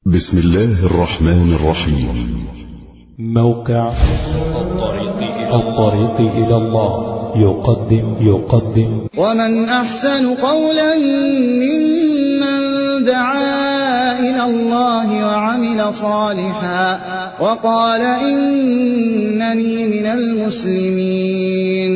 بسم الله الرحمن الرحيم. موقع الطريق إلى الله يقدم ومن أحسن قولا ممن دعا إلى الله وعمل صالحا وقال إنني من المسلمين.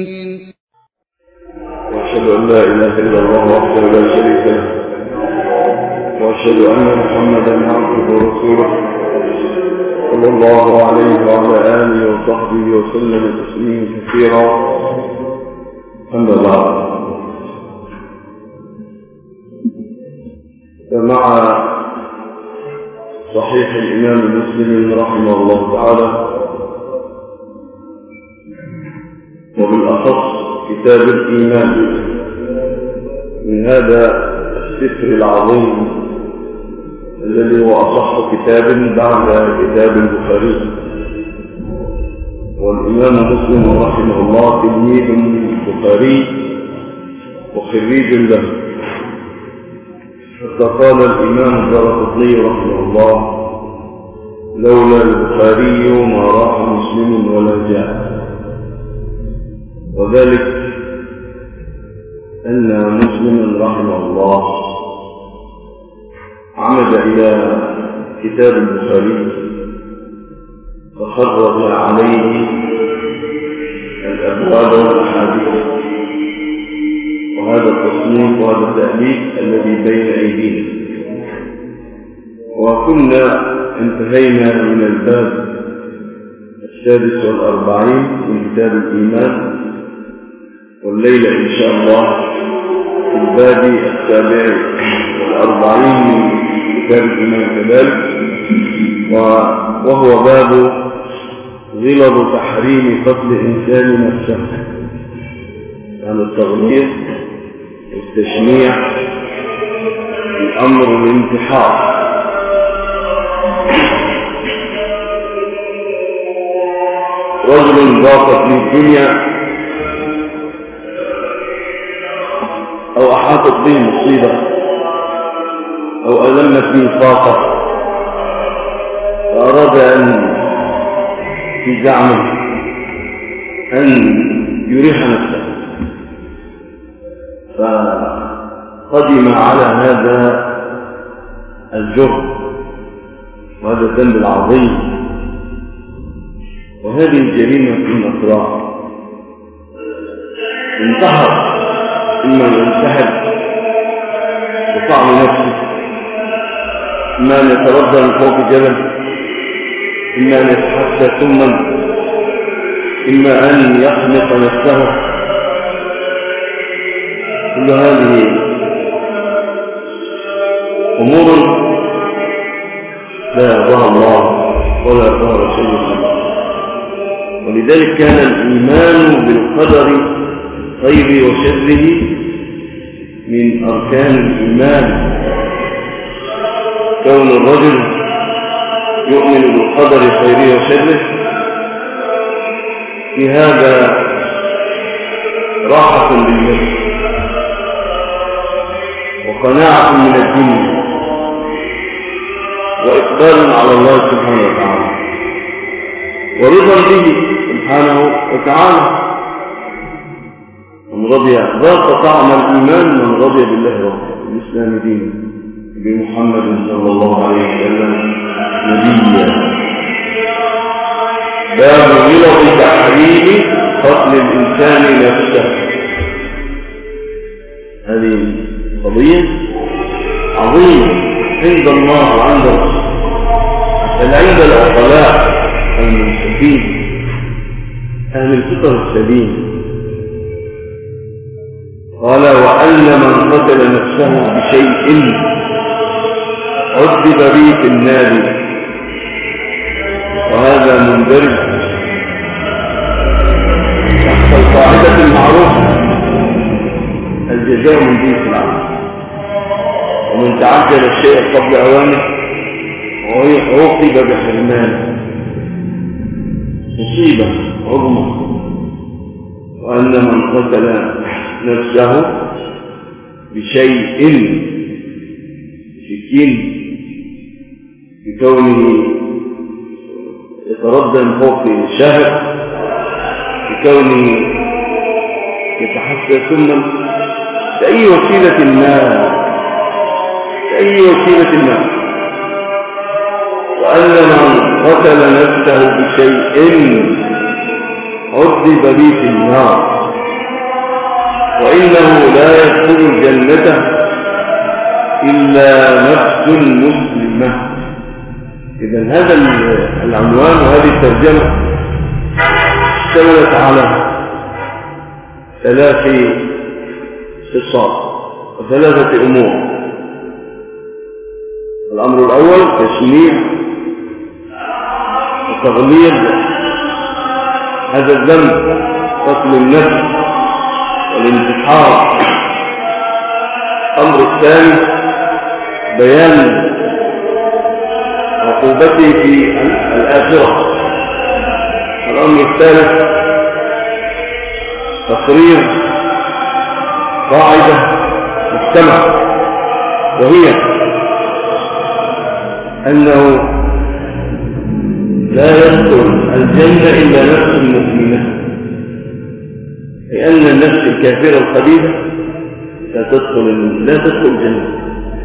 وأشهد أن لا إله إلا الله وحده لا شريك له، وأشهد أن محمدا عبده ورسوله صلى الله عليه وعلى آله وصحبه وسلم تسليما كثيرا. أما بعد، فمع صحيح الإمام مسلم رحمه الله تعالى، وبالأخص كتاب الإيمان من هذا السفر العظيم الذي هو أصح كتاب بعد كتاب البخاري. والإمام مسلم رحمه الله تلميذ البخاري وخريج له، حتى قال الإمام الدارقطني رحمه الله: لولا البخاري ما راح مسلم ولا جاء. وذلك أن مسلما رحمه الله عمد إلى كتاب البخاري فخرج عليه الأبواب والأحاديث، وهذا التصنيف وهذا التأليف الذي بين أيدينا. وكنا انتهينا من الباب 46 من كتاب الإيمان، والليلة إن شاء الله في الباب 47 من كتاب الإيمان كذلك، وهو باب غلظ تحريم قتل الإنسان نفسه، يعني التغليظ والتشنيع في أمر الانتحار. رجل ضاقت في الدنيا أو أحاطت به مصيبة أو ألمت به طاقة، فأراد أن في زعمه أن يريح نفسه، فقدم على هذا الجرم وهذا الذنب العظيم وهذه الجريمة في الأطراف. انتحر، إما أن ينتحر بطعم نفسه، إما أن يتردى من فوق جبل، إما أن يتحسى ثما، إما أن يخنق نفسه. كل هذه أمور لا يرضاها الله ولا يرضاها رسوله. ولذلك كان الإيمان بالقدر خيره وشره من أركان الإيمان. كون الرجل يؤمن بالقدر خيره وشره في هذا راحة للنفس وقناعة من الدنيا وإقبال على الله سبحانه وتعالى ورضا به سبحانه وتعالى. من رضي ذاق طعم الإيمان من رضي بالله ربا، بالإسلام دينا، بمحمد صلى الله عليه وسلم نبيا. باب غلظ تحريم قتل الإنسان نفسه. هذه قضية عظيمة عند الله وعند الرسول، بل عند العقلاء المنصفين أهل الفطر السليم. قال: وأن من قتل نفسه بشيء عذب به في النار. وهذا مندرج تحت القاعدة المعروفة: الجزاء من جنس العمل، ومن تعجل الشيء قبل أوانه عوقب بحرمانه. مصيبة عظمى. وأن من قتل نفسه بشيء سكين بكونه يتردى من فوق الشهر، بكونه يتحسى سنا، بأي وسيلة ما، وأن من قتل نفسه بشيء عذب به في النار، وإنه لا يدخل الجنة إلا نفس مسلمة. إذن هذا العنوان وهذه الترجمة اشتملت على 3 خصال و3 أمور. الأمر الأول تشنيع وتغليظ هذا الذنب، قتل النفس والانتحار. الأمر الثاني بيان عقوبته في الآخرة. الأمر الثالث تقرير قاعدة مجتمع، وهي أنه لا يدخل الجنة إلا نفس مؤمنة، لأن النفس الكافرة الخبيثة لا تدخل الجنة،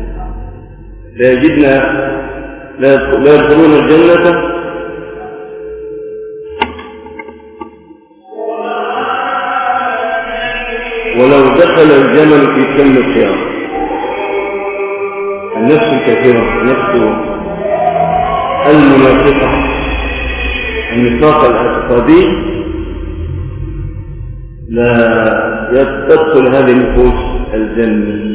لا يدخلون الجنة ولو دخل الجمل في سم الخيار. النفس الكافرة، النفس المنافقة، النفاق الاعتقادي، لا تدخل هذه النفوس الجنة.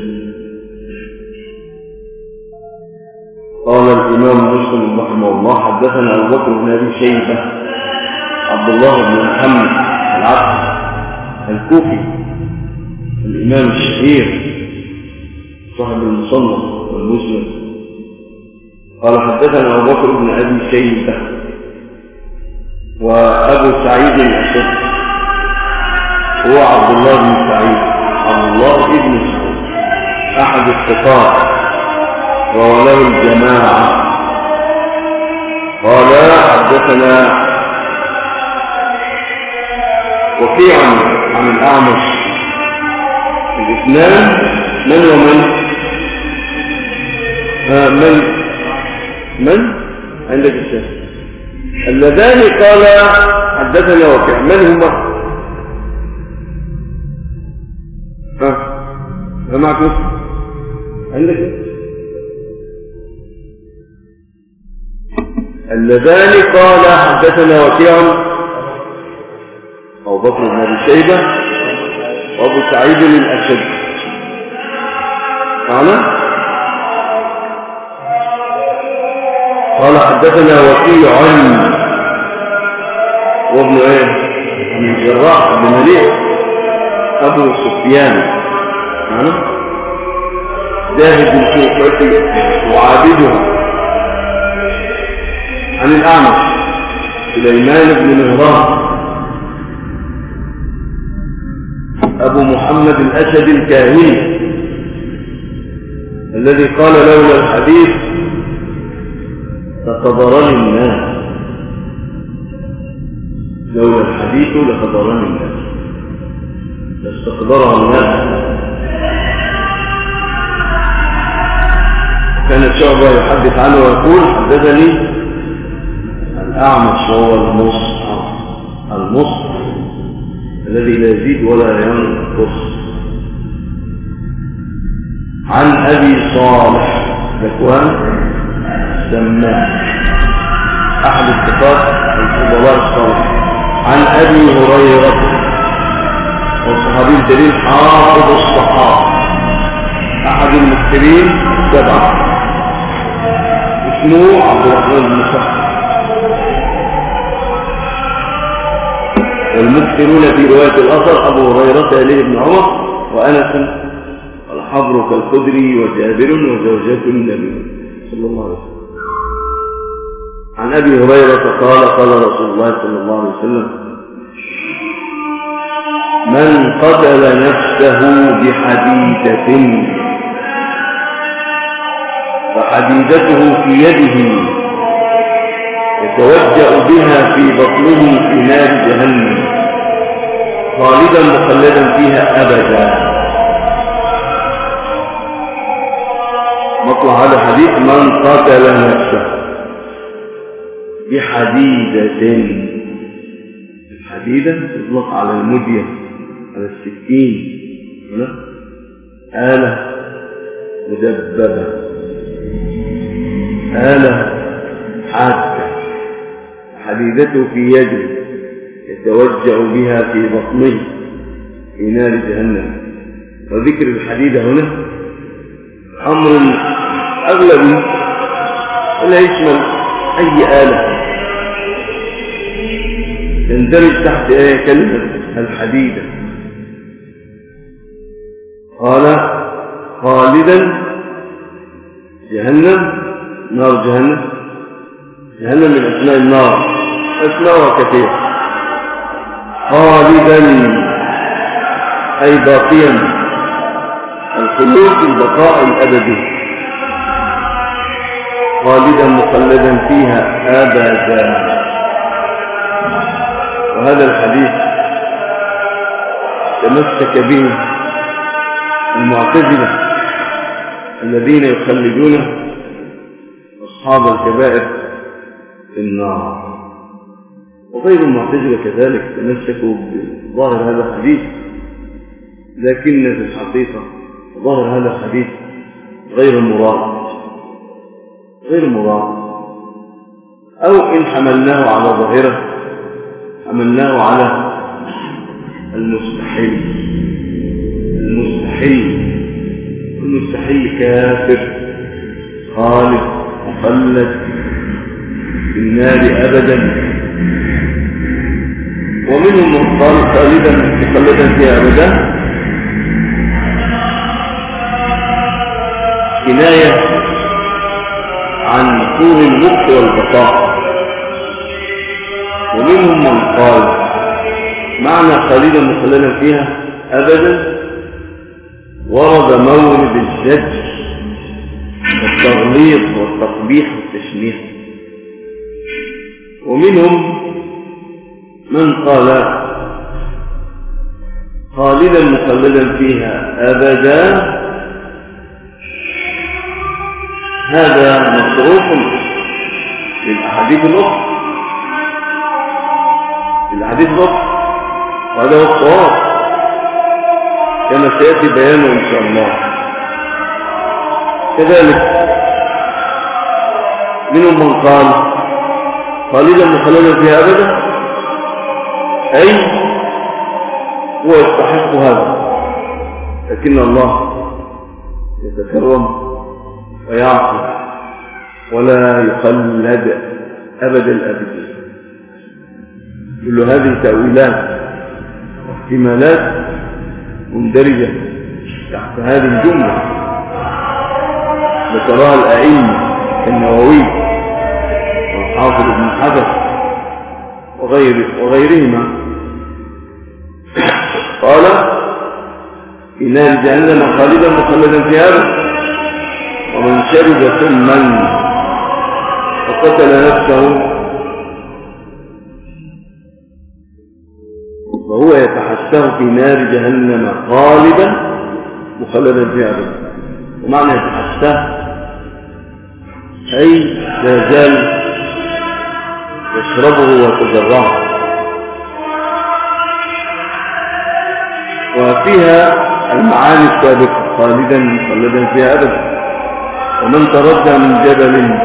قال الإمام مسلم رحمه الله: حدثنا أبو بكر بن أبي شيبة عبد الله بن محمد العبد الكوفي الإمام الشهير صاحب المصنف والمسند. قال حدثنا أبو بكر بن أبي شيبة وأبو سعيد الأشد هو عبد الله بن سعيد، عبد الله بن سعيد أحد الثقات وله الجماعة. قال حدثنا وكيع عن الأعمش. الاثنان من ومن؟ من عندك الشيخ اللذان قال حدثنا وكيع، من هما؟ معك عندك اللذان قال حدثنا وكيع أبو بكر بن أبي شيبة وأبو سعيد الأشد. قال حدثنا وكيع وابن من الجراح بن مليح أبو سفيان زاهد الكوفة وعابدها، عن الأعمش سليمان بن مهران أبو محمد الأسد الكاهلي الذي قال لولا الحديث لخبرني الناس، لولا الحديث لخبرني الناس، لاستقدرها الناس. كان شعبة يحدث عنه ويقول: حدثني الأعمش وهو المص الذي لا يزيد ولا ينقص، عن أبي صالح ذكوان السمان أحد الثقات الفضلاء الصالح، عن أبي هريرة والصحابي الجليل حافظ الصحابة أحد المكثرين 7 اسمه عبد الرحمن بن صخر. والمكثرون في رواية الأثر أبو هريرة علي بن عمر وأنس والحبر كالخدري وجابر وزوجات النبي صلى الله عليه وسلم. عن أبي هريرة قال رسول الله صلى الله عليه وسلم: من قتل نفسه بحديدة فحديدته في يده يتوجأ بها في بطنه في نار جهنم خالدا مخلدا فيها أبدا. مطلع هذا الحديث: من قتل نفسه بحديدة. الحديدة تطلق على المدية، على السكين، آلة مدببة، آلة حادة، حديدته في يده يتوجأ بها في بطنه في نار جهنم. وذكر الحديدة هنا أمر أغلبي ولا يشمل أي آلة تندرج تحت كلمة الحديدة. قال خالدا جهنم، نار جهنم. جهنم من أسماء النار، أسماء كثيرة. خالدا أي باقيا، الخلود البقاء الأبدي، خالدا مخلدا فيها أبدا. وهذا الحديث تمسك به المعتزلة الذين يخلدون أصحاب الكبائر في النار، وغير المعتزلة كذلك تمسكوا بظاهر هذا الحديث، لكن في الحقيقة ظاهر هذا الحديث غير مراد، أو إن حملناه على ظاهره حملناه على المستحيل كافر خالد مخلد في النار أبدا. ومنهم من قال خالدا مخلدا فيها أبدا كناية عن طول المكث والبقاء. ومنهم من قال معنى خالدا مخلدا فيها أبدا ورد مورد الزجر والتغليظ والتقبيح والتشنيع. ومنهم من قال خالدا مخلدا فيها أبدا هذا مصروف للأحاديث الأخرى، وهذا هو الصواب كما سيأتي بيانه إن شاء الله. كذلك منهم من قال خالدا مخلدا فيها أبدا أي هو يستحق هذا، لكن الله يتكرم ويعصي ولا يخلد أبدا الأبدين. كل هذه تأويلات واحتمالات مندرجة تحت هذه الجملة ذكرها الأئمة كالنووي والحافظ ابن حجر وغيرهما. قال في نار جهنم خالدا مخلدا فيها أبدا ومن شرب سما وقتل نفسه وهو يتحسه في نار جهنم خالدا مخلدا فيها أبدا. ومعنى يتحسه أي لا يزال يشربه ويتجرعه. وفيها المعاني السابقة خالدا مخلدا فيها أبدا. ومن تردى من جبل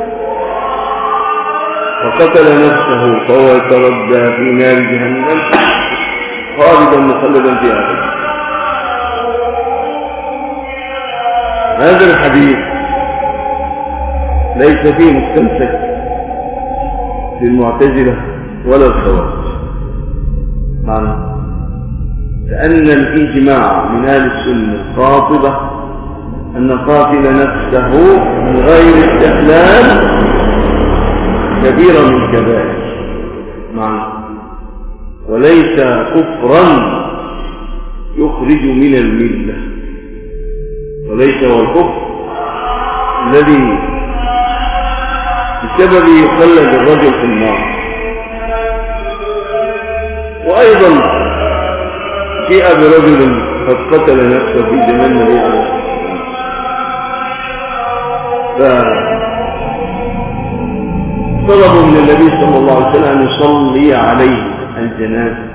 وقتل نفسه فهو يتردى في نار جهنم خالدا مخلدا فيها أبدا. هذا الحديث ليس فيه مستمسك للمعتزلة ولا الخوارج، معنى لأن الإجماع من أهل السنة قاطبة أن قاتل نفسه من غير استحلال كبيرة من كبائر، معنى وليس كفرا يخرج من الملة، وليس هو الكفر الذي بسبب يخلد الرجل في النار. وأيضا جاء برجل قد قتل نفسه في زمان النبي عليه الصلاة والسلام، فطلبوا من النبي صلى الله عليه وسلم أن يصلي عليه الجنازة،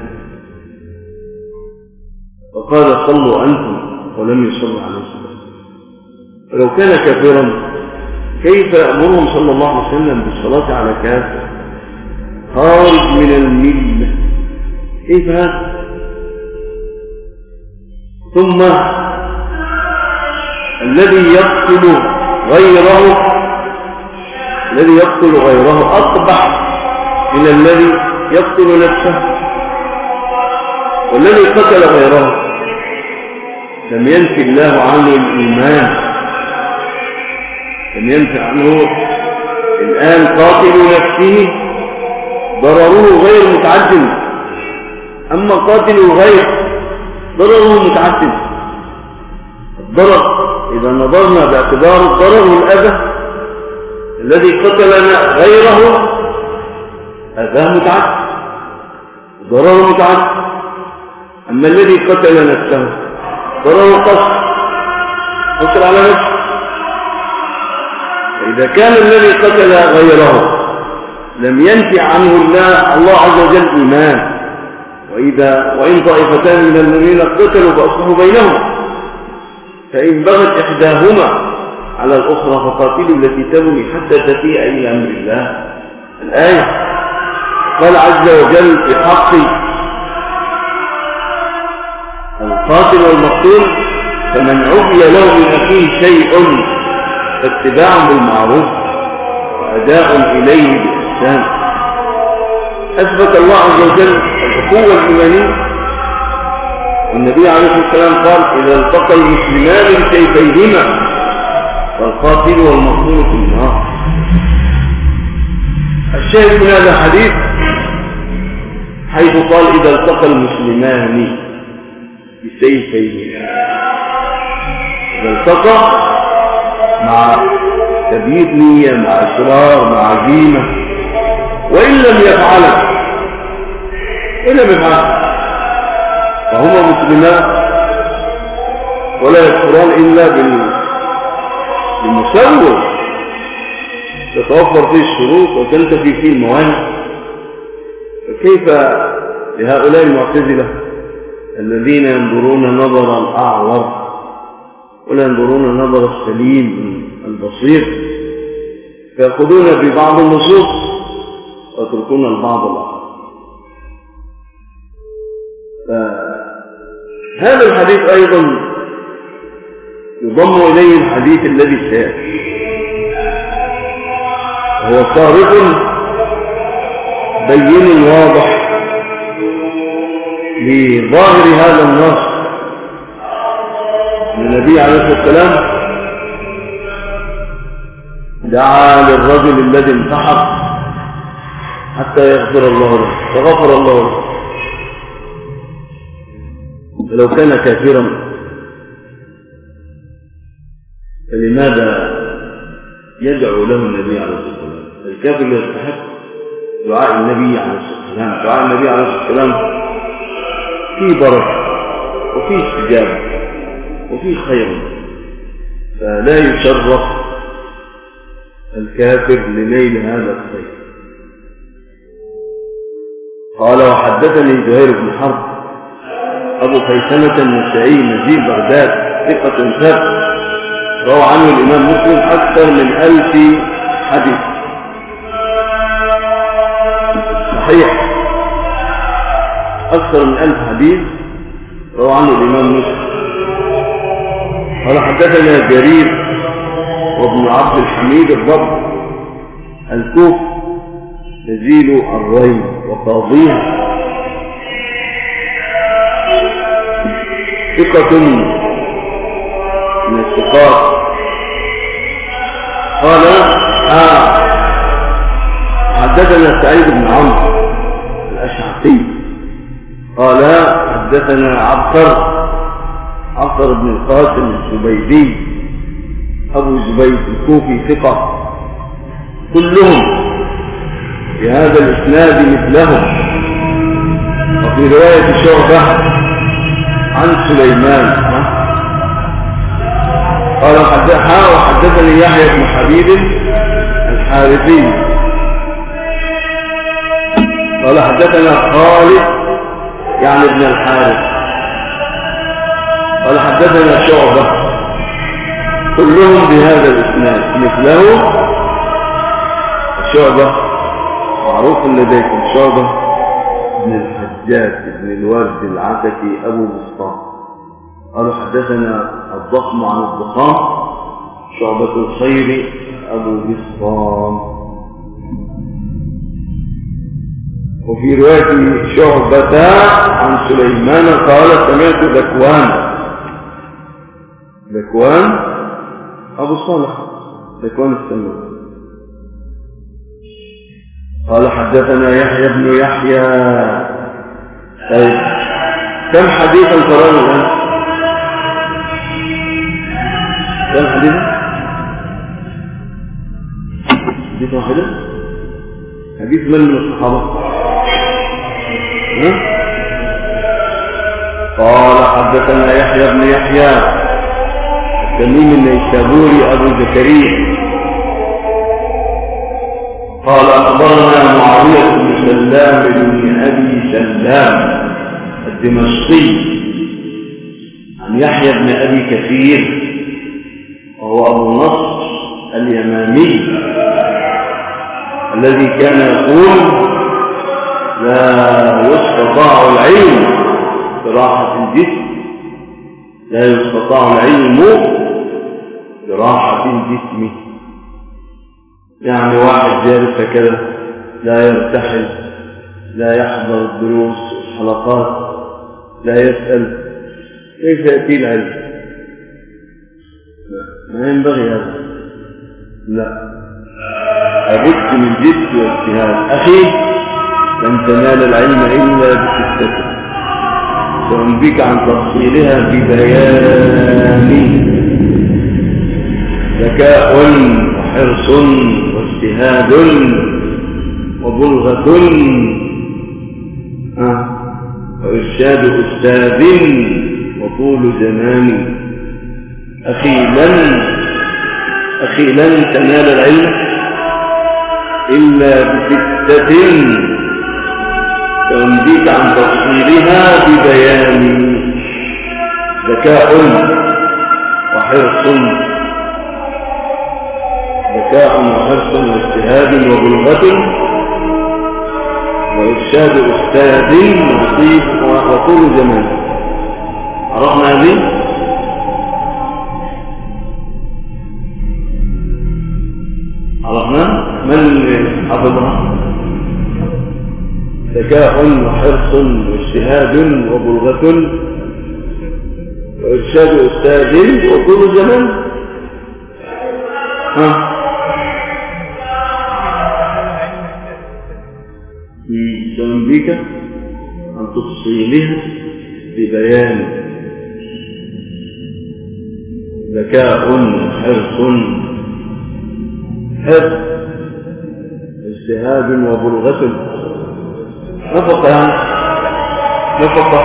فقال صلوا أنتم، ولم يصلي عليه الصلاة. فلو كان كافرا كيف يأمرهم صلى الله عليه وسلم بالصلاة على كافر خارج من الملة؟ كيف هذا؟ ثم الذي يقتل غيره أقبح من الذي يقتل نفسه. والذي قتل غيره لم ينفي الله عنه الإيمان، لم ينفي عنه. الآن قاتل نفسه ضرره غير متعد، أما قاتل الغير ضرره متعد. الضرر إذا نظرنا باعتبار الضرر والأذى، الذي قتل غيره أذاه متعد، ضرره متعد. أما الذي قتل نفسه ضرره قصر على نفسه. فإذا كان الذي قتل غيره لم ينفي عنه الله عز وجل إيمان، وإن طائفتان من المؤمنين اقتتلوا فأصلحوا بينهم، فإن بغت إحداهما على الأخرى فقاتلوا التي تبغي حتى تفيء إلى أمر الله. الآية قال عز وجل في حق القاتل والمقتول: فمن عفي له من أخيه شيء فاتباع بالمعروف وأداء إليه بإحسان. أثبت الله عز وجل الأخوة الإيمانية، والنبي عليه الصلاة والسلام قال: إذا التقى المسلمان بسيفيهما والقاتل والمقتول في النار. الشاهد من هذا الحديث حيث قال: إذا التقى المسلمان بسيفيهما. إذا التقى مع تبييت نية، مع إصرار، مع عزيمة، وإن لم يفعل فهما مسلمان ولا يكفران إلا بالمسوّر تتوفر فيه الشروط وتنتفي فيه الموانع. فكيف لهؤلاء المعتزلة الذين ينظرون نظر الأعور ولا ينظرون نظر السليم البصير، فيأخذون ببعض النصوص ويتركون البعض الآخر؟ هذا الحديث أيضا يضم إليه الحديث الذي سيأتي، وهو صارف بين واضح لظاهر هذا النص من النبي عليه الصلاة والسلام: دعا للرجل الذي انتحر حتى يغفر الله له، فغفر الله له. فلو كان كافرا فلماذا يدعو له النبي عليه الصلاة والسلام؟ الكافر يستحق دعاء النبي عليه الصلاة والسلام. دعاء النبي عليه الصلاة والسلام فيه بركة وفيه استجابة وفيه خير، فلا يشرف الكافر لنيل هذا الخير. قال: وحدثني زهير بن حرب أبو خيثمة النسائي نزيل بغداد ثقة ثبت، روى عنه الإمام مسلم أكثر من 1000 حديث صحيح، أكثر من 1000 حديث روى عنه الإمام مسلم. قال: حدثنا جرير وابن عبد الحميد الضبط الكوفي نزيل الري وقاضيه ثقة من الثقات. قال: حدثنا سعيد بن عمرو الأشعثي قال: حدثنا عبقر بن القاسم الزبيدي أبو زبيد الكوفي ثقة كلهم بهذا الإسناد مثلهم. وفي رواية شعبة عن سليمان قال وحدثني يحيى بن حبيب الحارثي قال حدثنا خالد يعني ابن الحارث قال حدثنا شعبة كلهم بهذا الإسناد مثله. شعبة معروف لديكم شعبة بن الحجاج بن الورد العتكي أبو بسطام قالوا حدثنا الضخم عن الضخام شعبة الخير أبو بسطام. وفي رواية شعبة عن سليمان قال سمعت ذكوان أبو صالح ذكوان السمان قال حدثنا يحيى بن يحيى. طيب كم حديثا قرأنا الآن؟ كم حديثا؟ حديث واحدة؟ حديث من الصحابة؟ قال حدثنا يحيى بن يحيى التميمي النيسابوري أبو زكريا قال أخبرنا معاوية بن سلام بن أبي سلام الدمشقي عن يحيى بن أبي كثير وهو أبو نصر اليمامي الذي كان يقول لا يستطاع العلم براحة الجسم لا يستطاع العلم براحة الجسم يعني واحد جالس كذا لا يرتحل لا يحضر الدروس والحلقات لا يسأل كيف يأتي العلم؟ ما ينبغي هذا. لا لابد من جد واجتهاد. أخي لن تنال العلم إلا بستة سأنبيك عن تفصيلها ببيان ذكاء وحرص واجتهاد وبلغة وإرشاد أستاذ وطول زمان. أخي لن تنال العلم إلا بستة سأنبيك عن تفصيلها ببيان ذكاء وحرص واجتهاد وبلغة وإرشاد أستاذ وطول زمان. عرفنا هذه؟ عرفنا من حفظها؟ ذكاء وحرص واجتهاد وبلغة وإرشاد أستاذ وطول زمان. سأنبيك عن تفصيلها ببيان ذكاء حرص اجتهاد وبلغة نفقة يعني نفقة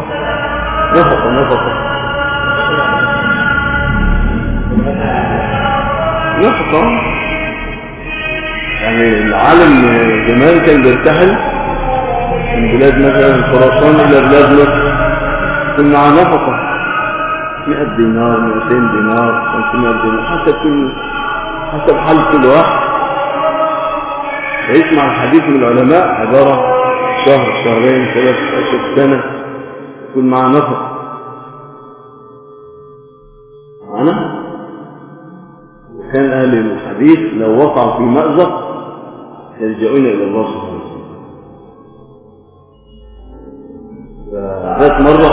يعني العالم زمان كان بيرتحل من بلاد مثلا خراسان إلى بلاد مصر كل مع نفقة 100 دينار 200 دينار 500 دينار حسب حال كل واحد. فيسمع الحديث من العلماء عبارة شهر شهرين 3 أشهر سنة يكون مع نفقة معنا. وكان أهل الحديث لو وقعوا في مأزق يلجؤون إلى الله سبحانه وتعالى. ذات مرة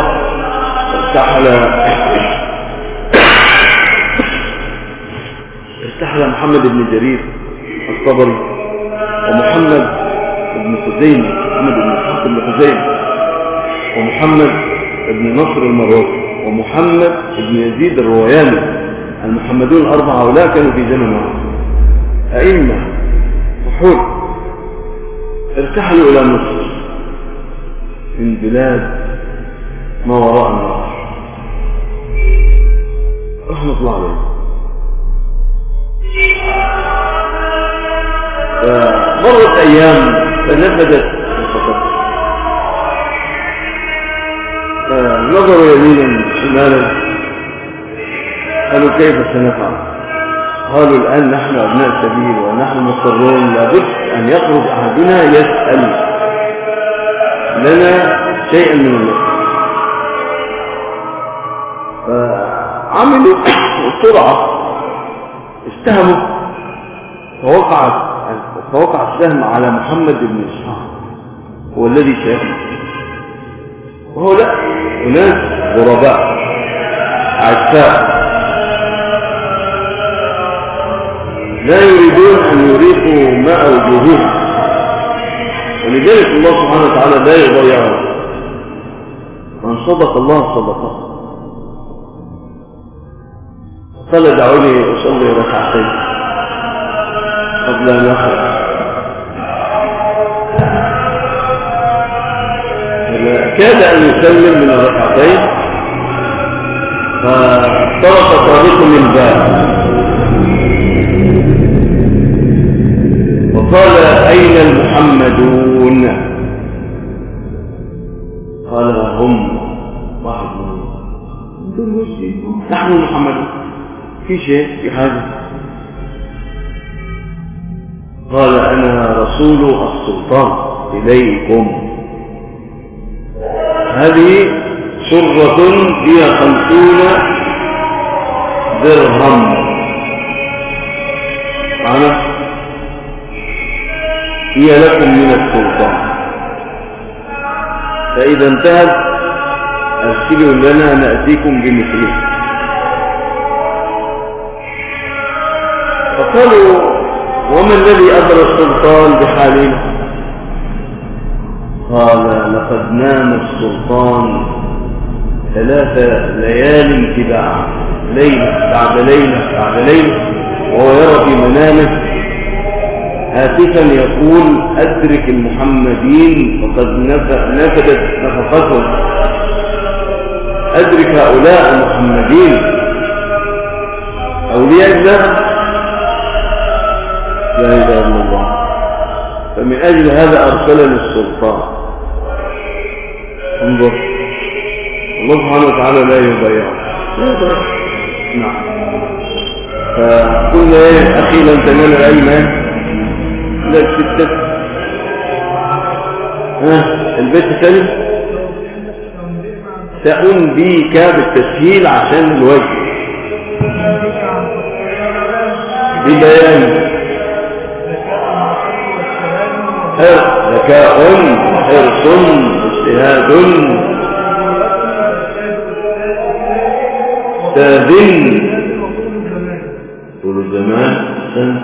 ارتحل محمد بن جرير الطبري ومحمد بن خزيمة ومحمد بن نصر المروزي ومحمد بن يزيد الروياني. المحمدون الأربعة هؤلاء كانوا في زمن واحد أئمة حول ارتحلوا إلى مصر من بلاد ما وراء النهر رحمة الله عليه. فمرت أيام فنفدت الخطر، فنظروا يمينا شمالا قالوا كيف سنفعل؟ قالوا الآن نحن أبناء سبيل ونحن مضطرون، لابد أن يخرج أحدنا يسأل لنا شيئا من الله. فعملوا بسرعة، استهموا، فوقع السهم على محمد بن إسحاق هو الذي شاهد، وهو لا أناس غرباء عساء لا يريدون أن يريقوا ماء وجوههم، ولذلك الله سبحانه وتعالى لا يضيعهم. من صدق الله صدقه. قال دعوني أصلي ركعتين قبل أن أخرج. كاد أن يسلم من الركعتين فطرق طريق من باب وقال أين المحمدون؟ قال هم واحد منهم نحن محمدون. في شيء في حاجة؟ قال أنا رسول السلطان إليكم، هذه سرة فيها 50 درهم معنا، هي لكم من السلطان، فإذا انتهت أرسلوا لنا نأتيكم بمثله. فقالوا وما الذي أدرى السلطان بحالنا؟ قال لقد نام السلطان 3 ليال تباعا، ليلة بعد ليلة بعد ليلة، وهو يرى في منامه هاتفا يقول أدرك المحمدين فقد نفدت نفقتهم، أدرك هؤلاء المحمدين أولياء الله لا إله إلا الله. فمن أجل هذا أرسلني السلطان. انظر الله سبحانه وتعالى لا يضيع. نعم. فقلنا يا أخي لن تنال العلم إلا ب6. البيت الثاني سأنبيك بالتسهيل عشان الوجه ببيان ذكاء حرص اجتهاد استاذن طول الزمان سنة.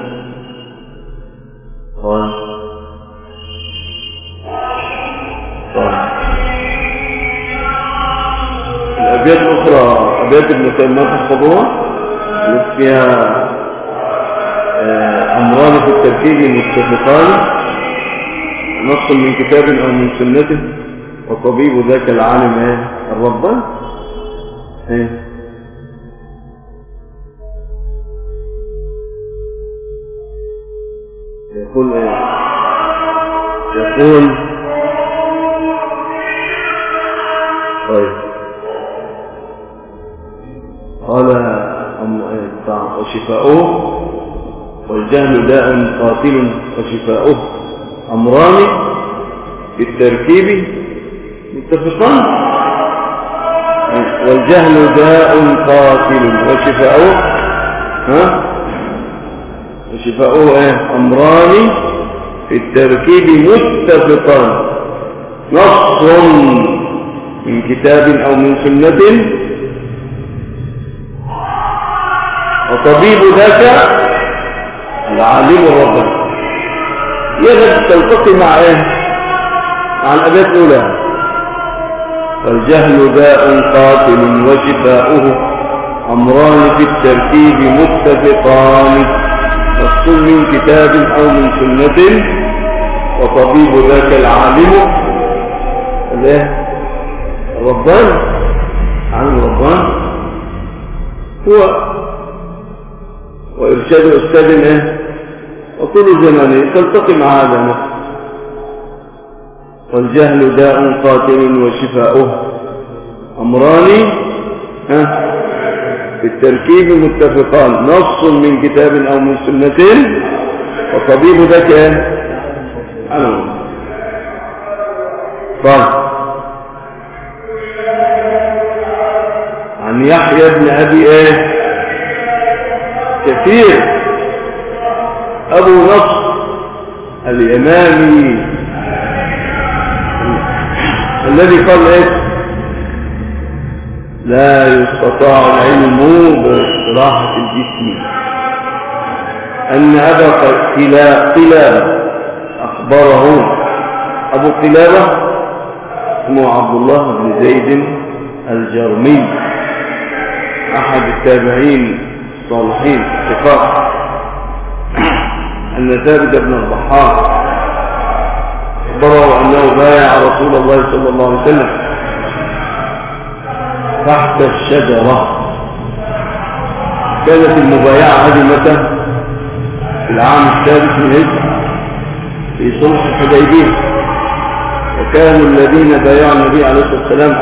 الأبيات الأخرى أبيات ابن تيمية تحفظوها فيها أمران في التركيب متفقان، نص من كتاب أو من سنته، وطبيب ذاك العالم الرباني. يقول طيب قال وشفاؤه والجهل داء قاتل وشفاؤه أمران بالتركيب متفقان، والجهل داء قاتل وشفاؤه أمران في التركيب متفقان، نص من كتاب أو من سنة، وطبيب ذاك العالم الرباني. يجب تلتقي مع مع الأبيات الأولى. فالجهل داء قاتل وشفاؤه أمران في التركيب متفقان، نص من كتاب أو من سنة وطبيب ذاك العالم الربان عن الربان هو وإرشاد أستاذ وطول زمانه تلتقي مع هذا نفسه. والجهل داء قاتل وشفاؤه أمران بالتركيب متفقان، نص من كتاب أو من سنة وطبيب ذاك عنه. عن يحيى بن أبي كثير أبو نصر الإمامي الذي قال لا يستطاع العلم براحة الجسم، أن أبا قلابة أخبره. أبو قلابة اسمه عبد الله بن زيد الجرمي، أحد التابعين الصالحين الثقات، أن ثابت بن الضحاك أخبره أنه بايع رسول الله صلى الله عليه وسلم تحت الشجرة. كانت المبايعة هذه متى؟ في العام السادس من الهجرة في صلح الحديبية، وكانوا الذين بايعوا النبي عليه الصلاة والسلام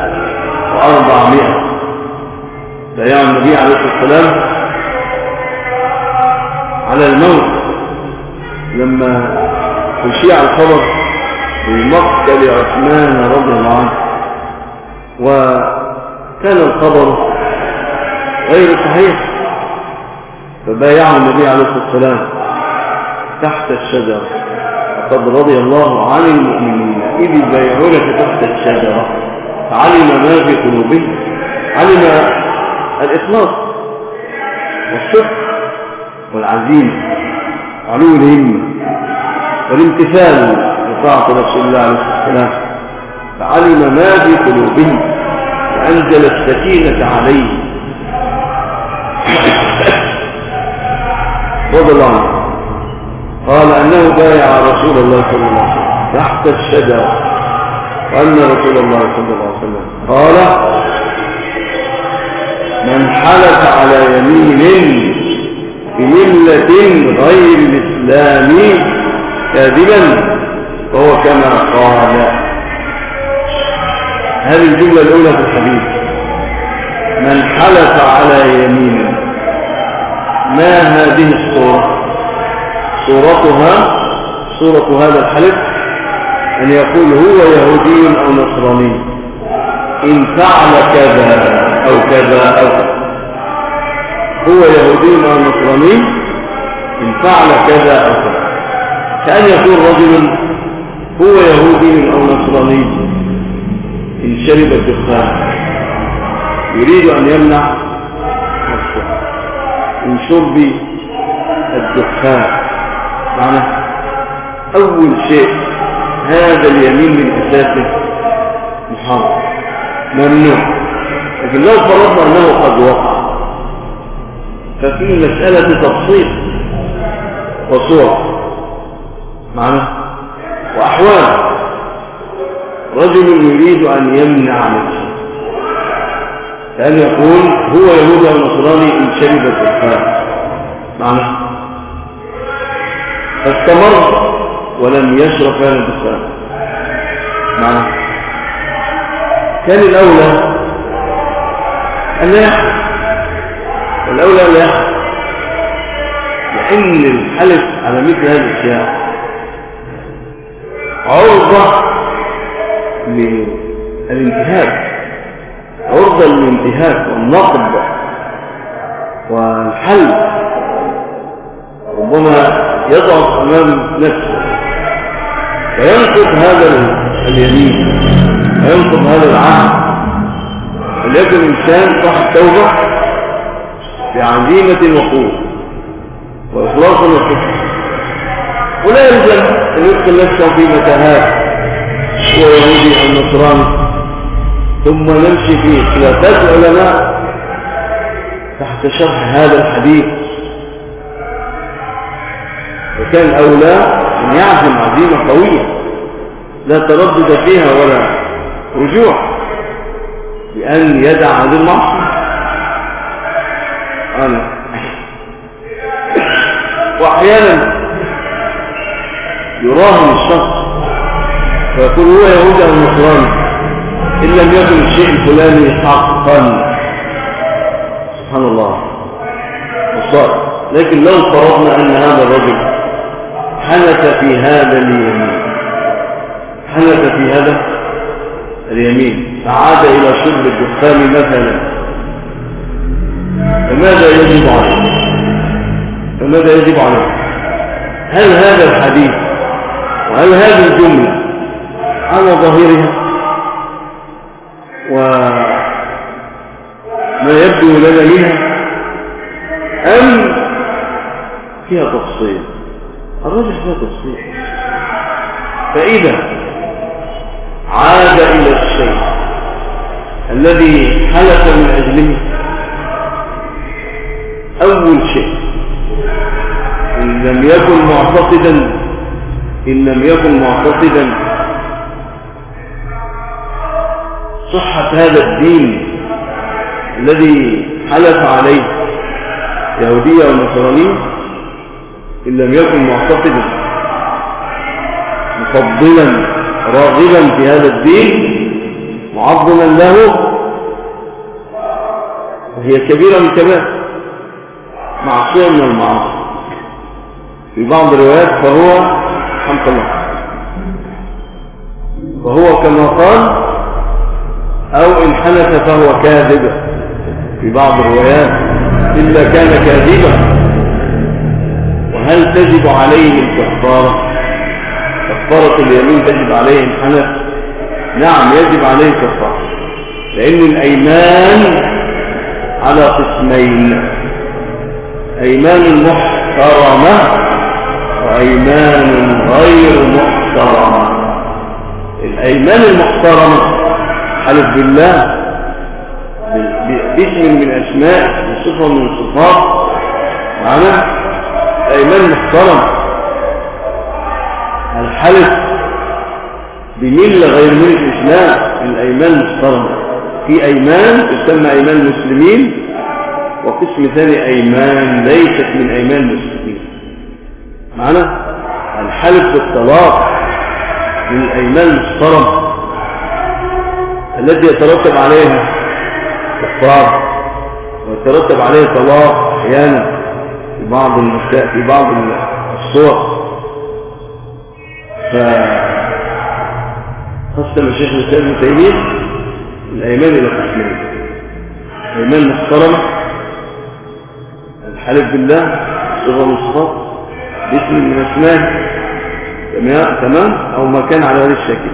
1400. بايعوا النبي عليه الصلاة والسلام على الموت لما أشيع الخبر بمقتل عثمان رضي الله عنه، وكان الخبر غير صحيح، فبايعوا النبي عليه الصلاة والسلام تحت الشجرة. وقد رضي الله عن المؤمنين إذ يبايعونك تحت الشجرة فعلم ما في قلوبهم، علم الإخلاص والصدق والعزيمة وعلو الهمة والامتثال لطاعة رسول الله عليه الصلاة والسلام، فعلم ما في قلوبهم وأنزل السكينة عليه رضي الله عنه. قال أنه بايع رسول الله صلى الله عليه وسلم تحت الشجرة، وأن رسول الله صلى الله عليه وسلم قال من حلف على يمين بملة غير الإسلام كاذبا فهو كما قال. هذه الجملة الأولى في الحديث، من حلف على يمين. ما هذه الصورة؟ صورة هذا الحلف أن يقول هو يهودي أو نصراني إن فعل كذا أو كذا أو كذا، هو يهودي أو نصراني إن فعل كذا أو كذا. كأن يقول رجل هو يهودي أو نصراني إن شرب الدخان، يريد أن يمنع نفسه من شرب الدخان. معنى أول شيء هذا اليمين من أساسه محرم ممنوع، لكن لو فرضنا أنه قد وقع ففي مسألة تفصيل وصور معنى وأحوال. رجل يريد أن يمنع نفسه كأن يقول هو يهودي أو نصراني إن شرب الدخان معنى، فاستمر ولم يشرب هذا الدخان معنى. كان الأولى أن لا يحدث، والأولى لا يحدث، لأن الحلف على مثل هذه الأشياء عرضة للانتهاك، عرضة للانتهاك والنقد والحل، ربما يضعف أمام نفسه فينقض هذا اليمين وينقض هذا العهد. ولكن الإنسان صاحب توبة بعزيمة وقوة وإخلاص وصدق، ولا يلزم أن يدخل نفسه في متاهات هو يهودي أو نصراني، ثم نمشي في خلافات العلماء تحت شرح هذا الحديث وكان أولى أن يعزم عزيمة قوية لا تردد فيها ولا رجوع بأن يدع هذه المعصية. وأحيانا يراهن الشخص فيقول هو يهودي أو نصراني إن لم يكن الشيء الفلاني حقا. سبحان الله وصار. لكن لو فرضنا أن هذا الرجل حنث في هذا اليمين فعاد إلى شرب الدخان مثلا، فماذا يجب عليه؟ هل هذا الحديث وهل هذه الجملة على ظاهرها وما يبدو لنا منها أم فيها تفصيل؟ الراجح فيها تفصيل. فإذا عاد إلى الشيء الذي حلف من أجله، أول شيء إن لم يكن معتقدا صحة هذا الدين الذي حلف عليه يهودية أو نصرانية، إن لم يكن معتقدا مفضلا راغبا في هذا الدين معظما له، وهي كبيرة من كبائر، معصية من المعاصي. في بعض الروايات فهو حمد الله، وهو كما قال أو إن حنث فهو كاذب. في بعض الروايات إلا كان كاذبا. وهل تجب عليه الكفارة؟ كفارة اليمين تجب عليه الحنث؟ نعم يجب عليه الكفارة، لأن الأيمان على قسمين: أيمان محترمة وأيمان غير محترمة. الأيمان المحترمة حلف بالله باسم من أسماء وصفة من صفات، معنى الأيمان محترمة. الحلف بملة غير ملة الإسلام الأيمان محترمة. في أيمان تسمى أيمان المسلمين، وقسم ثاني أيمان ليست من أيمان المسلمين. معنى الحلف بالطلاق من الأيمان المحترمة التي يترتب عليها كفارة ويترتب عليها طلاق أحيانا في بعض الصور. فقسم الشيخ الإسلام ابن تيمية الأيمان إلى قسمين: أيمان محترمة الحلف بالله صفة من الصفات باسم من أسمائه تمام، أو ما كان على هذا الشكل،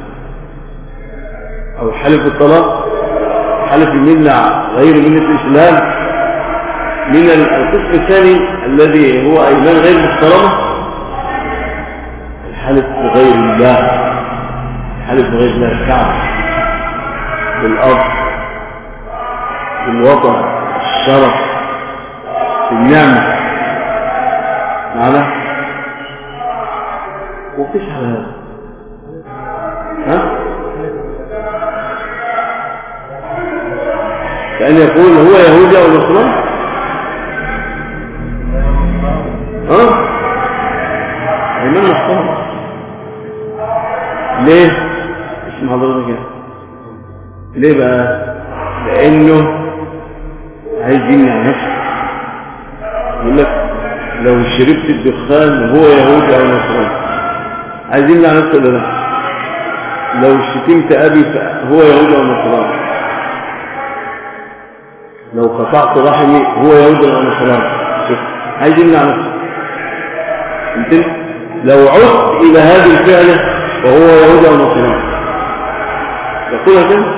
أو حلف الطلاق، حلف الملة غير ملة الإسلام. من القسم الثاني الذي هو أيمان غير محترمة الحلف بغير الله، الحلف بغير الله، الكعبة، بالأرض، بالوطن، الشرف، بالنعمة، معنا وفيش على هذا. كأن يقول هو يهودي أو نصراني. أيمان محترم. ليه؟ اسم حضرتك كده ليه بقى؟ لأنه عايز يمنع نفسه. يقول لك لو شربت الدخان هو يهودي أو نصراني، عايز يمنع نفسه ولا لا؟ لو شتمت أبي فهو يهودي أو نصراني، لو قطعت رحمي هو يهودي أو نصراني، عايز يمنع نفسه. انت لو عدت إلى هذه الفعلة وهو يهودي أو نصراني يقولها كده.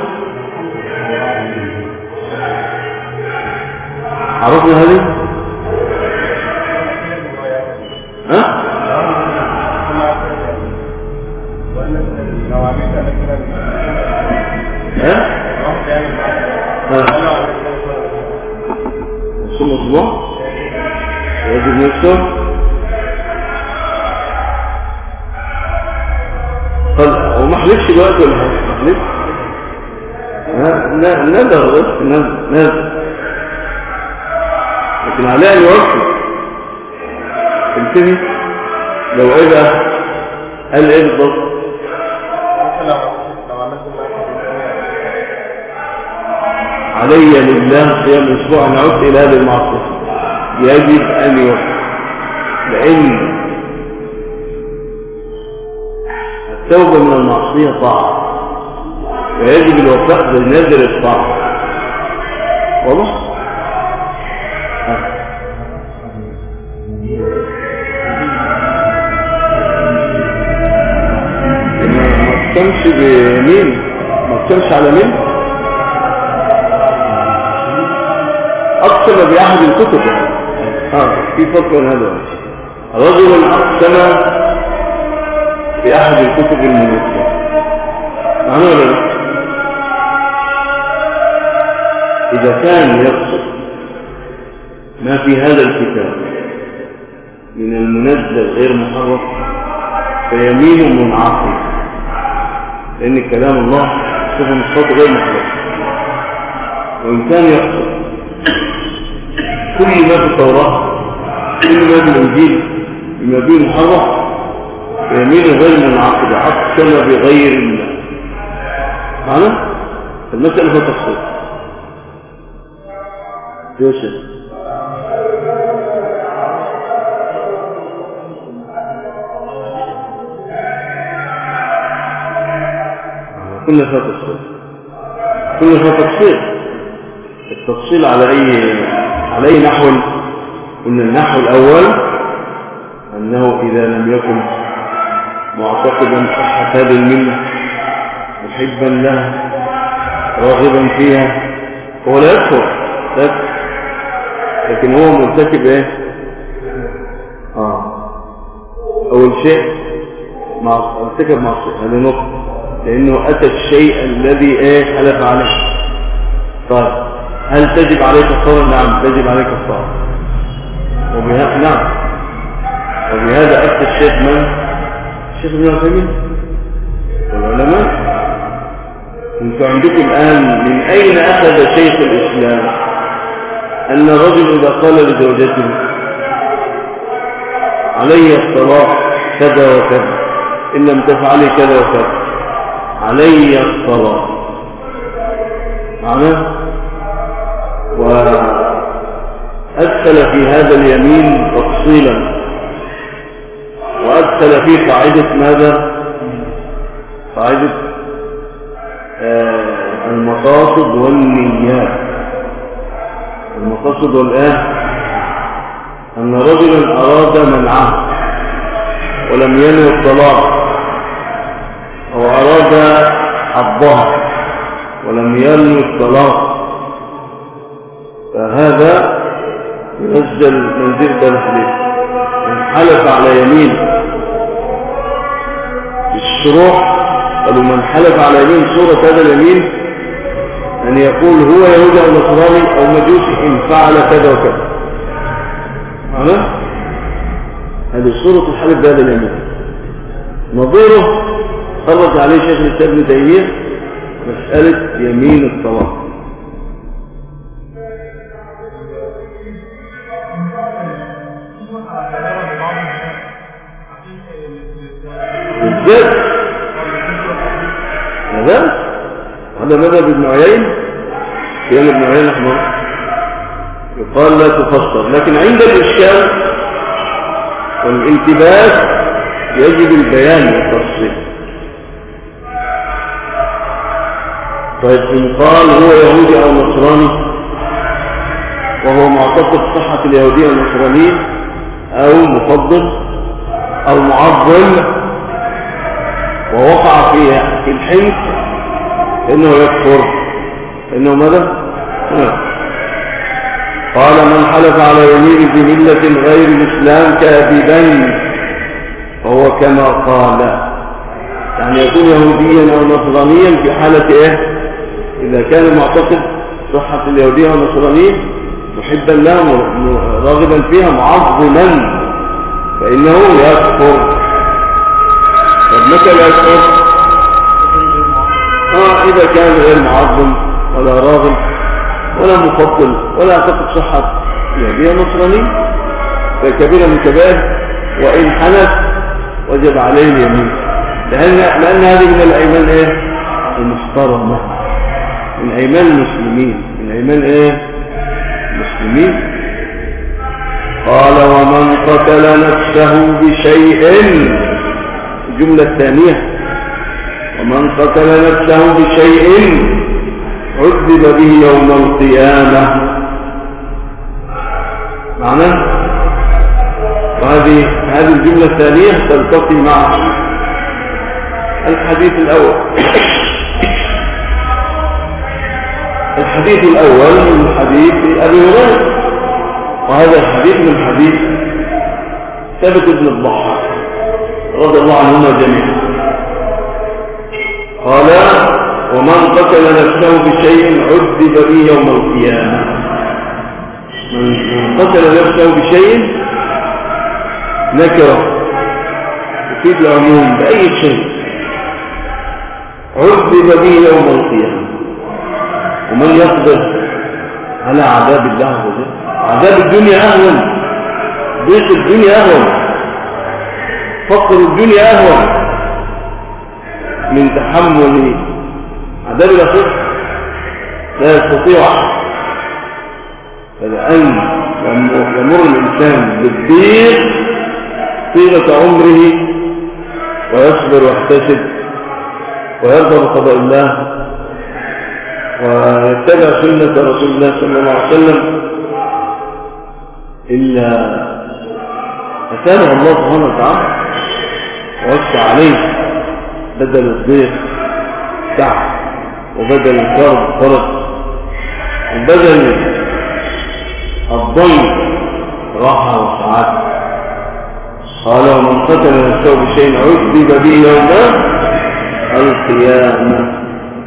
عرفنا هذه؟ ثم أسبوع يجب نفسه هو ما حلفش دلوقتي ولا حاجه؟ ما حلفش. نذر بس، نذر، لكن عليه ان يوفي. انتبه لو ايه بقى؟ قال ايه بالضبط؟ علي لله صيام اسبوع ان عدت الى هذه المعصيه، يجب ان يوفي، لان التوبه من المعصيه طاعه، ويجب الوفاء بالنذر الطاعه. واضح؟ ما تكونش بمين، ما تكونش على مين، أقسم بأحد الكتب. في فرق بين هذا. رجل أقسم بأحد الكتب المنزلة، معنى ولا لا؟ إذا كان يقصد ما في هذا الكتاب من المنزل غير محرف فيمين منعقد، لأن كلام الله صفة من صفات غير محرف. وإن كان يقصد كل ما في التوراة، كل ما في الإنجيل بما فيه محرف فيمين غير منعقد، أقسم بغير الله. معنى المسألة هو تفصيل يوسف. كلها فيها تفصيل، كلها فيها تفصيل. التفصيل على أي نحو؟ قلنا النحو الأول أنه إذا لم يكن معتقدا صحة هذه الملة محبا لها راغبا فيها هو لا يكفر، لكن هو مرتكب ايه؟ أول شيء ارتكب معصية، هذه نقطة، لأنه أتى الشيء الذي حلف عليه. طيب هل تجب عليك الصلاة؟ نعم تجب عليك الصلاة. نعم. وبهذا أفتى الشيخ من؟ الشيخ ابن عثيمين والعلماء. انتم عندكم الآن من أين أخذ شيخ الإسلام أن الرجل إذا قال لزوجته علي الصلاة كذا وكذا، إن لم تفعلي كذا وكذا، علي الصلاة، معناه وأدخل في هذا اليمين تفصيلا، وأدخل فيه قاعدة ماذا؟ قاعدة المقاصد والنيات. المقاصد أن رجلا أراد منعه ولم ينوي الطلاق، أو أراد حظها ولم ينوي الطلاق، فهذا ينزل منزلة الحديث. إن حلف على يمين بالشروع، قالوا من حلف على يمين صورة هذا اليمين أن يقول هو يهودي أو نصراني أو مجوسي إن فعل كذا وكذا، معنى هذه صورة الحلف بهذا اليمين. نظيره خرج عليه شيخ الإسلام ابن تيمية مسألة يمين الطلاق. بالذات هذا مذهب ابن عيين، كلام ابن عيين احمر يقال لا تفسر، لكن عند الإشكال والالتباس يجب البيان والتفصيل. طيب إن قال هو يهودي أو نصراني وهو معتقد صحة اليهودية والنصرانية أو مفضل أو معظم ووقع في الحنث إنه يكفر، إنه ماذا؟ قال من حلف على يمين بملة غير الإسلام كاذبا فهو كما قال، يعني يكون يهوديا أو نصرانيا في حالة إذا كان معتقد صحة اليهودية والنصرانية محبا لها راغبا فيها معظما فإنه يكفر. طب متى لا يكفر؟ إذا كان غير معظم ولا راغب ولا مفضل ولا يعتقد صحة يهودية نصرانية فكبيرة من الكبائر، وإن حنث وجب عليه اليمين، لأن هذه من الأيمان إيه؟ المحترمة، من أيمان المسلمين، من أيمان إيه؟ المسلمين. قال ومن قتل نفسه بشيء، الجملة الثانية، ومن قتل نفسه بشيء عذب به يوم القيامة. معنى هذه الجملة الثانية تلتقي مع الحديث الأول. الحديث الأول من حديث أبي هريرة، وهذا الحديث من حديث ثابت بن الضحاك رضي الله عنهما جميعا. قال ومن قتل نفسه بشيء عذب به يوم القيامة. من قتل نفسه بشيء نكرة تفيد العموم بأي شيء، عذب به يوم القيامة. ومن يقدر على عذاب الله عز وجل، عذاب الدنيا أهون، ضيق الدنيا أهون، فقر الدنيا أهون من تحمل عذاب الآخرة، لا يستطيع أحد. فلأن يمر الإنسان بالضيق طيلة عمره ويصبر ويحتسب ويرضى بقضاء الله ويتبع سنة رسول الله صلى الله عليه وسلم، إلا أتابع الله سبحانه وتعالى ووسع عليه بدل الضيق تعب، وبدل الكرب فرج، وبدل الضيق راحة وسعادة. قال ومن قتل نفسه بشيء عذب به يوم القيامة.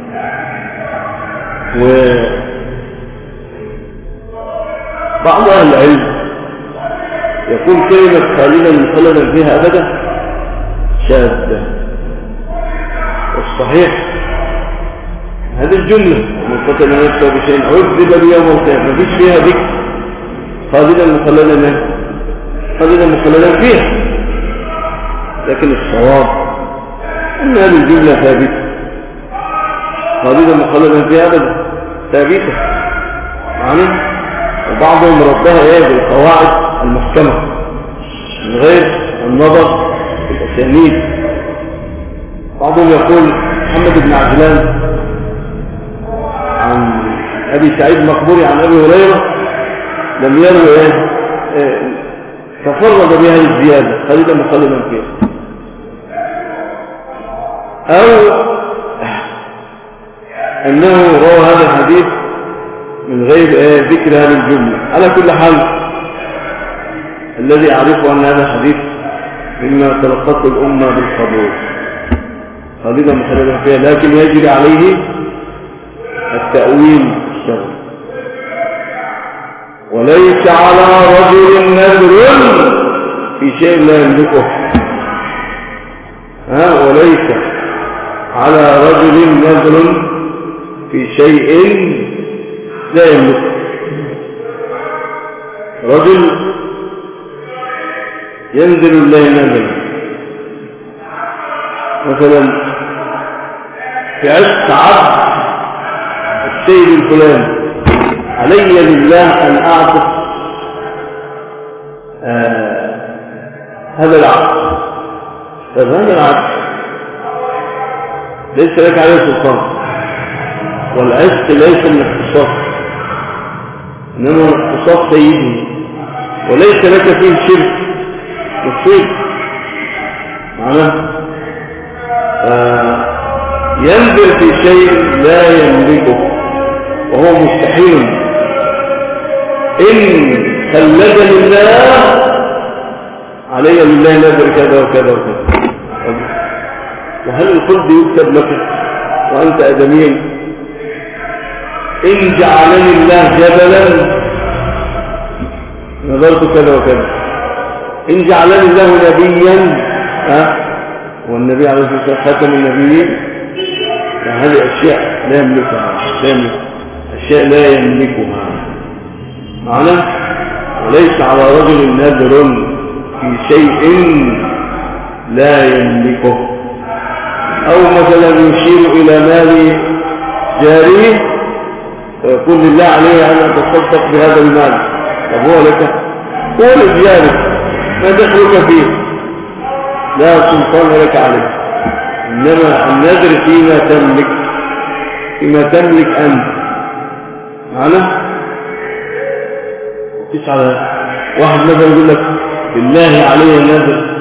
وبعض أهل العلم يقول كلمة خالدا مخلدا فيها أبدا شاذة، والصحيح هذه الجملة من قتل نفسه بشيء عذب به يوم القيامة ما فيش فيها ذكر خالدا مخلدا فيها، لكن الصواب أن هذه الجملة ثابتة خالدا مخلدا فيها أبدا ثابتة معنا. وبعضهم ردها ايه بالقواعد المحكمة من غير النظر في الأسانيد. بعضهم يقول محمد بن عجلان عن أبي سعيد المقبوري عن أبي هريرة لم يروي تفرد بهذه الزيادة خالدا مخلدا فيها، أو أنه روى هذا الحديث من غير ذكر هذه الجملة. على كل حال الذي أعرفه أن هذا الحديث مما تلقته الأمة بالقبول خالدا مخلدا فيها، لكن يجري عليه التأويل الشرعي. وليس على رجل نذر في شيء لا يملكه، وليس على رجل نذر في شيء لا يملكه. رجل ينزل الله نزلا مثلا في عشق عبد السيد الفلاني، علي لله أن أعطف هذا العبد، فهذا العبد ليس لك عليه سلطان، والعشق ليس من اختصاص إنما من اختصاص سيده، وليس لك فيه شرك نصيب معناه. ينذر في شيء لا يملكه وهو مستحيل. إن خلدني الله علي لله نذر كذا وكذا وكذا. وهل الخلد يكتب لك وأنت آدمي؟ إن جعلني الله جبلا نذرت كذا وكذا. إن جعلني الله نبيا والنبي عليه الصلاة والسلام خاتم النبيين، هذه أشياء لا يملكها، أشياء لا يملكها معنى. وليس على رجل نذر في شيء لا يملكه. أو مثلا يشير إلى مال جاريه فيقول لله عليه أن أتصدق بهذا المال، طب هو لك، هو لجارك، ما دخلك فيه، لا سلطان لك عليه. إنما النذر فيما تملك أنت معنى. وقيس على واحد مثلا يقول لك بالله عليه النذر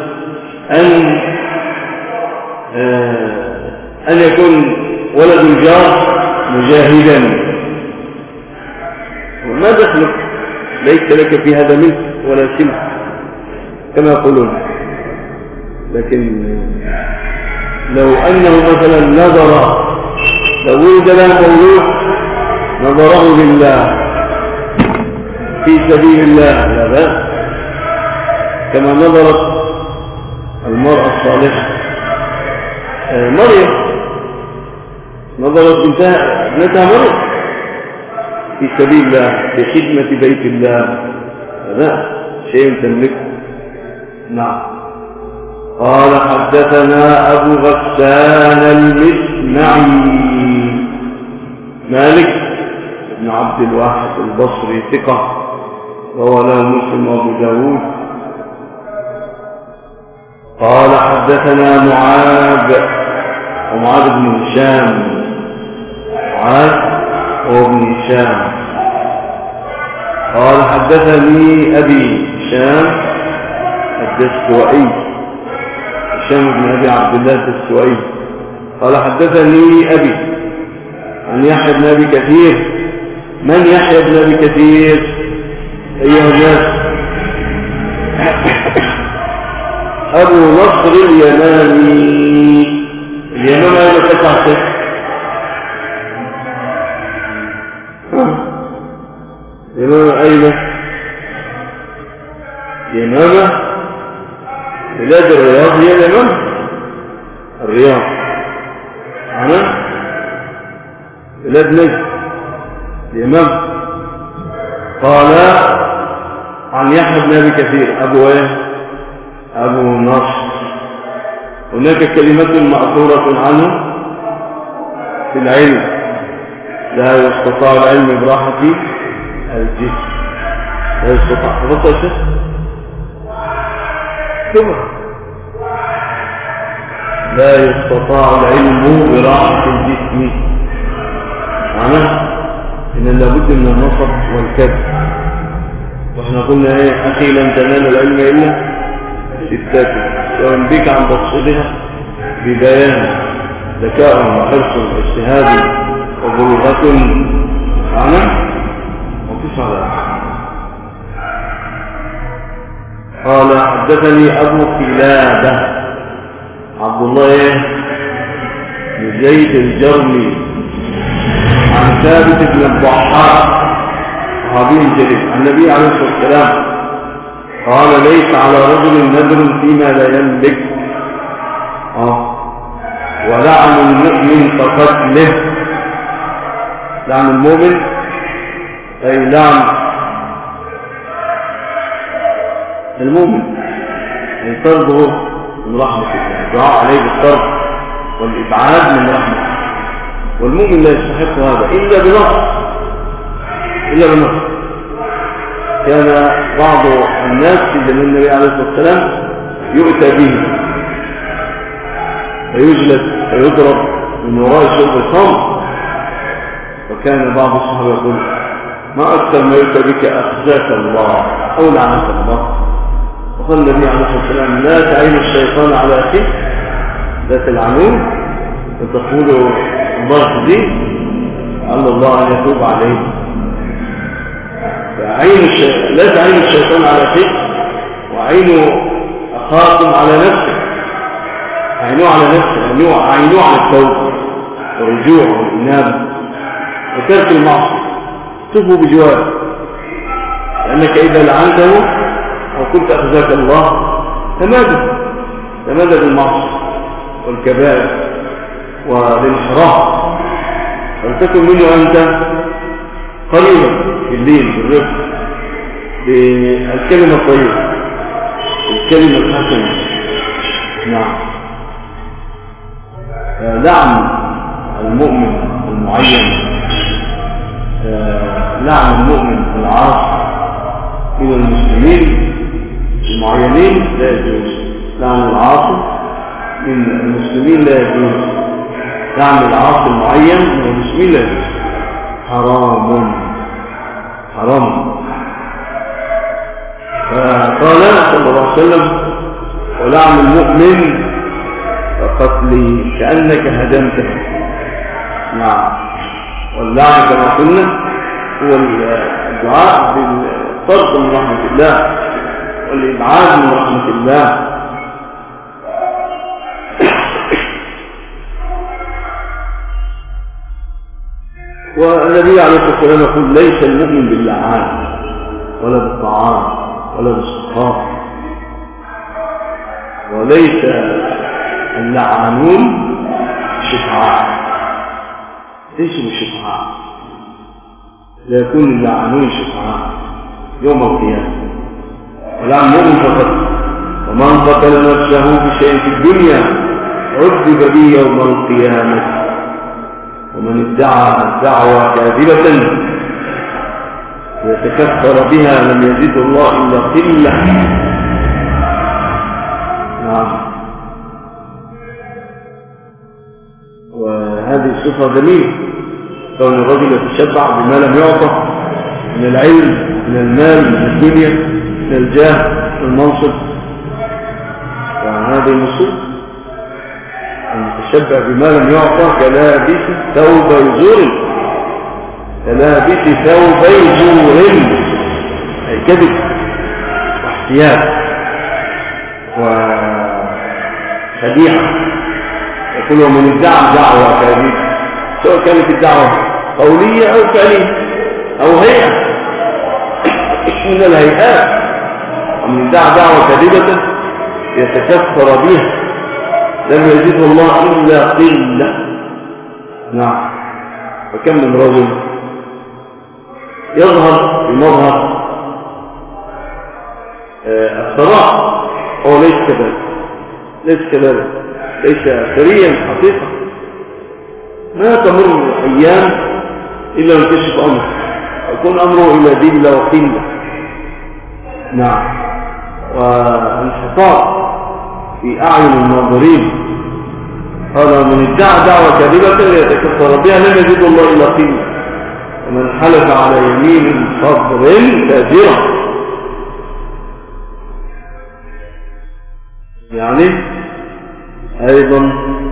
أن يكون ولد الجار مجاهدا، وما دخلك، ليس لك في هذا ملك ولا سلك كما يقولون. لكن لو أنه مثلا نظر، لو ولد له مولود نظره لله في سبيل الله لا بأس، كما نظرت المرأة الصالحة مريم، نظرت ابنتها مريم في سبيل الله، في خدمة بيت الله، لا شيء تملكه. نعم. قال حدثنا أبو غسان المسمعي مالك بن عبد الواحد البصري ثقة، روى له مسلم وأبو داود. قال حدثنا معاذ بن هشام، معاذ وابن هشام. قال حدثني أبي هشام الدستوائي، هشام بن أبي عبد الله الدستوائي. قال حدثني أبي عن يحيى بن أبي كثير. من يحيى بن أبي كثير أيها الناس؟ أبو نصر اليماني. اليمامة أين تقع؟ يمامة أين؟ يمامة بلاد الرياض هي اليمامة، الرياض معنا بلاد نجد اليمامة. قال عن يحيى بن أبي كثير أبو نصر. هناك كلمة مأثورة عنه في العلم: لا يستطاع العلم براحة الجسم. لا يستطاع رفض لا يستطاع العلم براحة الجسم، معناه إن لابد من النصب والكذب. واحنا قلنا أخي لن تنال العلم إلا ستات، سواء بك عن تفصيلها ببيان، ذكاء وحرص واجتهاد وبلغة معناه وتصل. قال حدثني أبو قلابة عبد الله بن زيد الجرمي عن ثابت بن الضحاك صحابي جليل عن النبي عليه الصلاة والسلام قال: ليس على رجل نذر فيما لا يملك، ولعن المؤمن كقتله. لعن المؤمن أي لعن المؤمن، يعني طرده من رحمة الله، الدعاء عليه بالطرد والإبعاد من رحمة الله. والمؤمن لا يستحق هذا إلا بنص. كان بعض الناس في زمن النبي عليه الصلاة والسلام يؤتى به فيجلد فيضرب من وراء شرب الخمر، وكان بعض الصحابة يقول: ما أكثر ما يؤتى بك، أخزاك الله أو لعنك الله. وقال النبي عليه الصلاة والسلام: لا تعين الشيطان على أخيك، لا تلعنوه وتقولوا الله يهديه، لعل الله أن يتوب عليه. لا تعين الشيطان على أخيك، وعينوا أخاكم على نفسك. عينوه على نفسك، عينوه على التوبة والرجوع والإنابة وترك المعصية، تبوا بجواره، لأنك إذا لعنته وقلت أخزاك الله تمادى بالمعصية والكبائر والانحراف. فلتكن منه أنت قريبا في الليل بالرفق بالكلمة الطيبة الكلمة الحسنة. نعم. لعن المؤمن المعين، لعن المؤمن العاصي من المسلمين المعينين لا يجوز. لعن العاصي من المسلمين لا يجوز. لعن العاصي المعين من المسلمين لا يجوز. حرام حرام. قال صلى الله عليه وسلم ولعن المؤمن كقتله كأنك هدمته. نعم. واللعن كما قلنا هو الدعاء بالطرد من رحمة الله والإبعاد من رحمة الله. والنبي عليه الصلاة والسلام يقول ليس المؤمن باللعان ولا بالطعام ولا بالسخاء، وليس اللعانون شفعاء، ليسوا بالشفعاء، لا يكون اللعانون شفعاء يوم القيامة. ولعن المؤمن فقط. ومن قتل نفسه بشيء في الدنيا عذب به يوم القيامة. ومن ادعى دعوى كاذبة يتكفر بها لم يزد الله إلا قلة. نعم. وهذه الصفة جميلة، كون الرجل يتشبع بما لم يعطى من العلم من المال من الدنيا من الجاه من المنصب. وهذه النصوص أن يتشبع بما لم يعطى كلابس ثوب زور، كلابس ثوب زور أي كذب واحتيال وخديعة. يقول ومن ادعى دعوة كاذبة، سواء كانت الدعوة قولية أو فعلية أو هيئة من الهيئات. ومن ادعى دعوة كاذبة يتكفر بها لم يزده الله إلا قلة. نعم. فكم من رجل يظهر بمظهر الثراء هو ليس كذلك، ليس ثريا حقيقة. ما تمر أيام إلا ينكشف أمره، يكون أمره إلى ذلة وقلة. نعم. وانحطاط في أعين الناظرين. قال من ادعى دعوة كاذبة يتكفر بها لم يزد الله إلا قلة. ومن حلف على يمين صبر فاجرة، يعني أيضا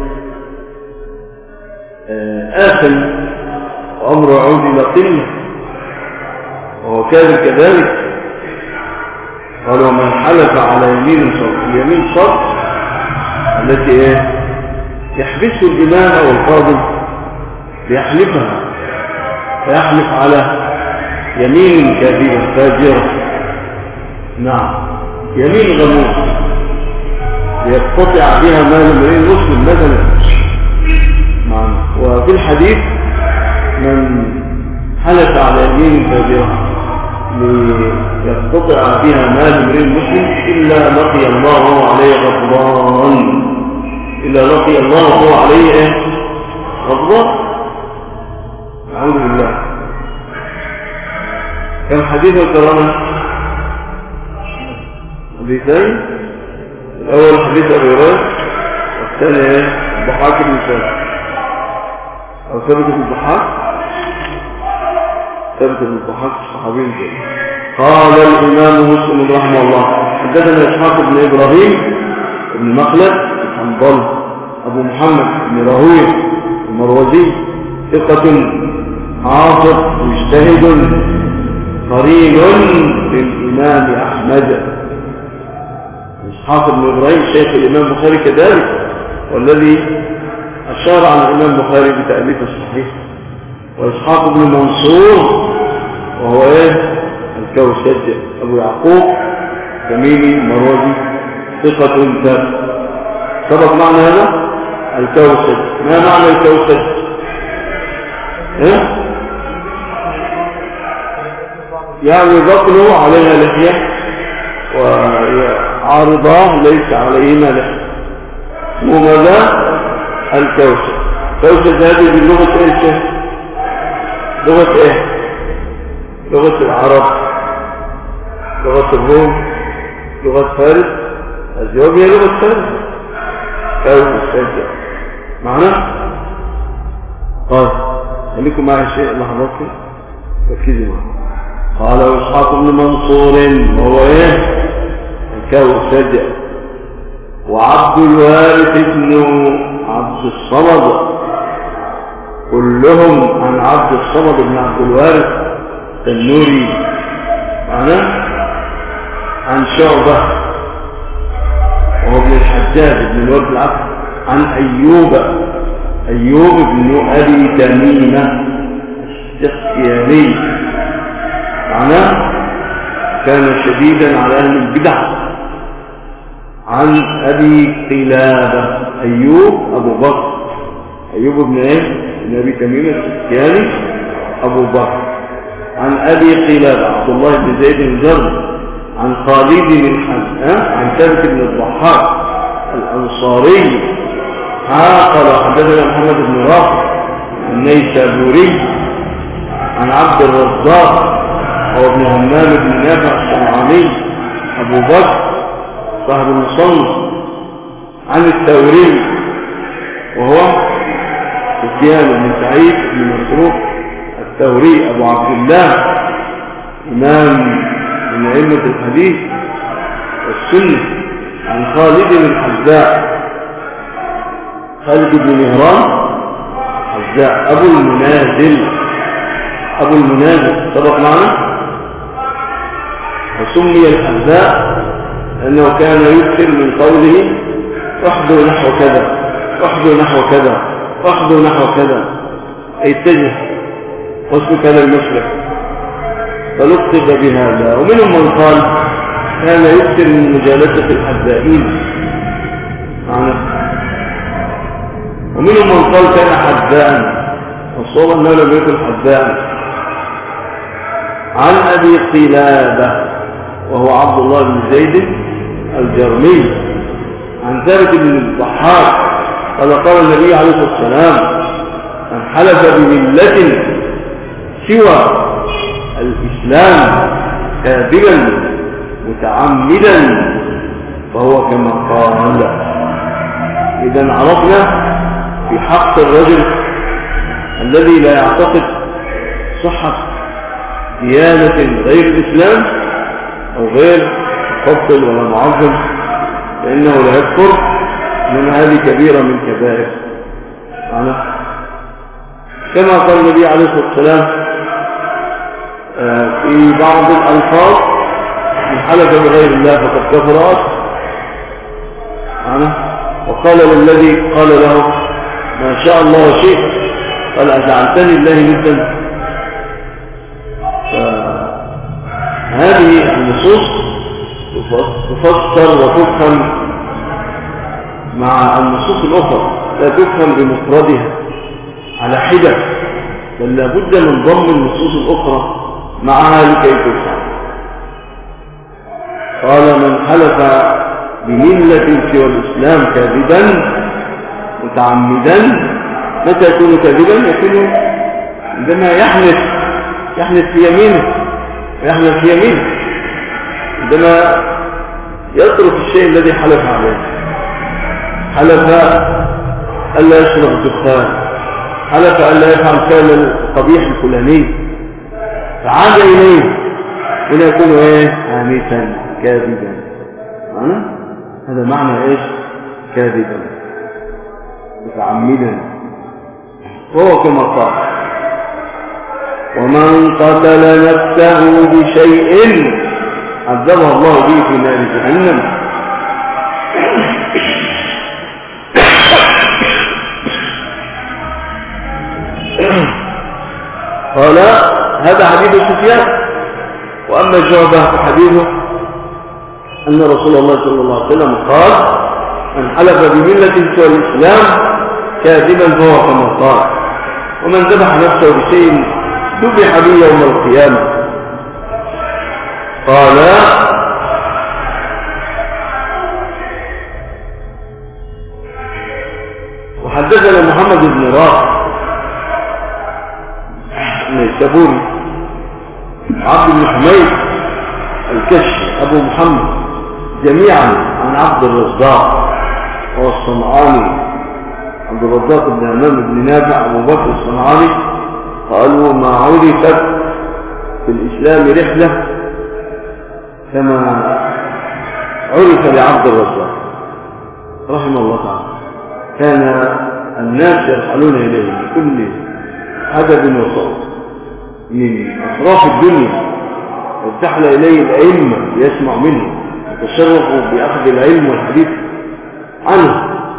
آثم وأمر يعود إلى قلة وهو كاذب كذلك. قال ومن حلف على يمين صبر، يمين صبر التي يحبس الإمام أو القاضي ليحلفها، فيحلف على يمين كاذبة فاجرة. نعم. يمين غموس ليقتطع بها مال امرئ مسلم مثلا. نعم. وفي الحديث من حلف على يمين فاجرة ليقتطع بها مال امرئ مسلم إلا لقي الله وهو عليه غضبان، إلا لقي الله وهو عليه غضبان. أعوذ بالله. كم حديث الكرامة؟ حديثين. الأول حديث أبي هريرة، والثاني الضحاك بن سالم أو ثابت بن الضحاك، ثابت بن الضحاك الصحابي الجليل. قال الإمام مسلم رحمه الله حدثنا إسحاق بن إبراهيم بن مخلد الحنظلي أبو محمد بن راهويه المروزي ثقة حافظ مجتهد قرين للإمام أحمد. إسحاق بن إبراهيم شيخ الإمام البخاري كذلك، والذي أشار على الإمام البخاري بتأليف الصحيح. وإسحاق بن منصور وهو الكوسج أبو يعقوب تميمي مروزي ثقة ثابت. سبق معنى هذا الكوسج. ما معنى الكوسج؟ يعني بطنه عليها لحية وعارضاه ليس عليهما لحية، اسمه ماذا؟ الكوسج. كوسج هذه باللغة ايش؟ لغة ايه؟ لغة العرب، لغة الروم، لغة فارس، الجواب هي لغة فارس. كوسج معنا؟ طيب خليكم معي شيء لحظتي ركزوا معي. قال إسحاق بن منصور وهو ايه؟ الكوسج. وعبد الوارث بن عبد الصمد، كلهم عن عبد الصمد بن عبد الوارث التنوري معنا، عن شعبة وهو ابن الحجاج بن الوارث العبد، عن أيوب بن أبي تميمة السختياني معنا، كان شديدا على أهل البدع. عن أبي قلابة، أيوب أبو بكر، أيوب بن إيه؟ بن أبي تميمة السختياني أبو بكر. عن أبي قلابة عبد الله بن زيد الجرمي، عن خالد بن عن ثابت بن الضحاك الأنصاري قال حدثنا محمد بن رافع النيسابوري، عن عبد الرزاق هو ابن همام بن نافع الصنعاني أبو بكر صاحب المصنف، عن الثوري وهو سفيان بن سعيد بن مسروق الثوري أبو عبد الله، إمام من أئمة الحديث والسنة. عن خالد بن الحذاء، خالد بن مهران الحذاء أبو المنازل سبق معنا، وسمي الحذاء لأنه كان يكثر من قوله احذو نحو كذا، احذو نحو كذا، احذو نحو كذا، أي اتجه واسلك للمشرق، فلقب بهذا. ومنهم من قال كان يكثر من مجالسة الحذائين معنا، ومنهم من قال كان حذاء، والصواب أنه لم يكن حذاء. عن أبي قلابة وهو عبد الله بن زيد الجرمي، عن ثابت بن الضحاك قال قال النبي عليه الصلاة والسلام من حلف بملة سوى الإسلام كاذبا متعمدا فهو كما قال. إذن عرفنا في حق الرجل الذي لا يعتقد صحة ديانة غير الإسلام أو غير مفضل ولا معظم فإنه لا يكفر، من هذه كبيرة من كبائر. كما قال النبي عليه الصلاة والسلام في بعض الألفاظ من حلف بغير الله فقد كفر. وقال للذي قال له ما شاء الله وشئت قال أجعلتني الله ندا. هذه النصوص تفسر وتفهم مع النصوص الأخرى، لا تفهم بمفردها على حدة، بل لابد من ضم النصوص الأخرى معها لكي تفهم. قال من حلف بملة سوى الإسلام كاذبا متعمدا. متى يكون كاذبا؟ يكون عندما يحنث في يمينه، عندما يترك الشيء الذي حلف عليه. حلف ألا يشرب الدخان، حلف ألا يفعل فعل القبيح الفلاني، فعاد إليه هنا يكون حانثا كاذبا. هذا معنى كاذبا متعمدا. وهو كما قال ومن قتل نفسه بشيء عذبه الله به في نار جهنم. قال هذا حديث سفيان. وأما شعبة فحديثه أن رسول الله صلى الله عليه وسلم قال من حلف بملة سوى الإسلام كاذبا فهو كما قال. ومن ذبح نفسه بشيء ذبح به يوم القيامة. قال وحدثنا محمد بن راشد النيسابوري، عبد بن حميد الكشي أبو محمد، جميعا عن عبد الرزاق والصنعاني، عبد الرزاق بن همام بن نافع أبو بكر الصنعاني، قالوا ما عرفت في الإسلام رحلة كما عرف لعبد الرزاق رحمه الله تعالى. كان الناس يرحلون إليه بكل عدد وصوت من أطراف الدنيا، وارتحل إليه الأئمة ليسمع منه، يتشرفوا بأخذ العلم والحديث عنه،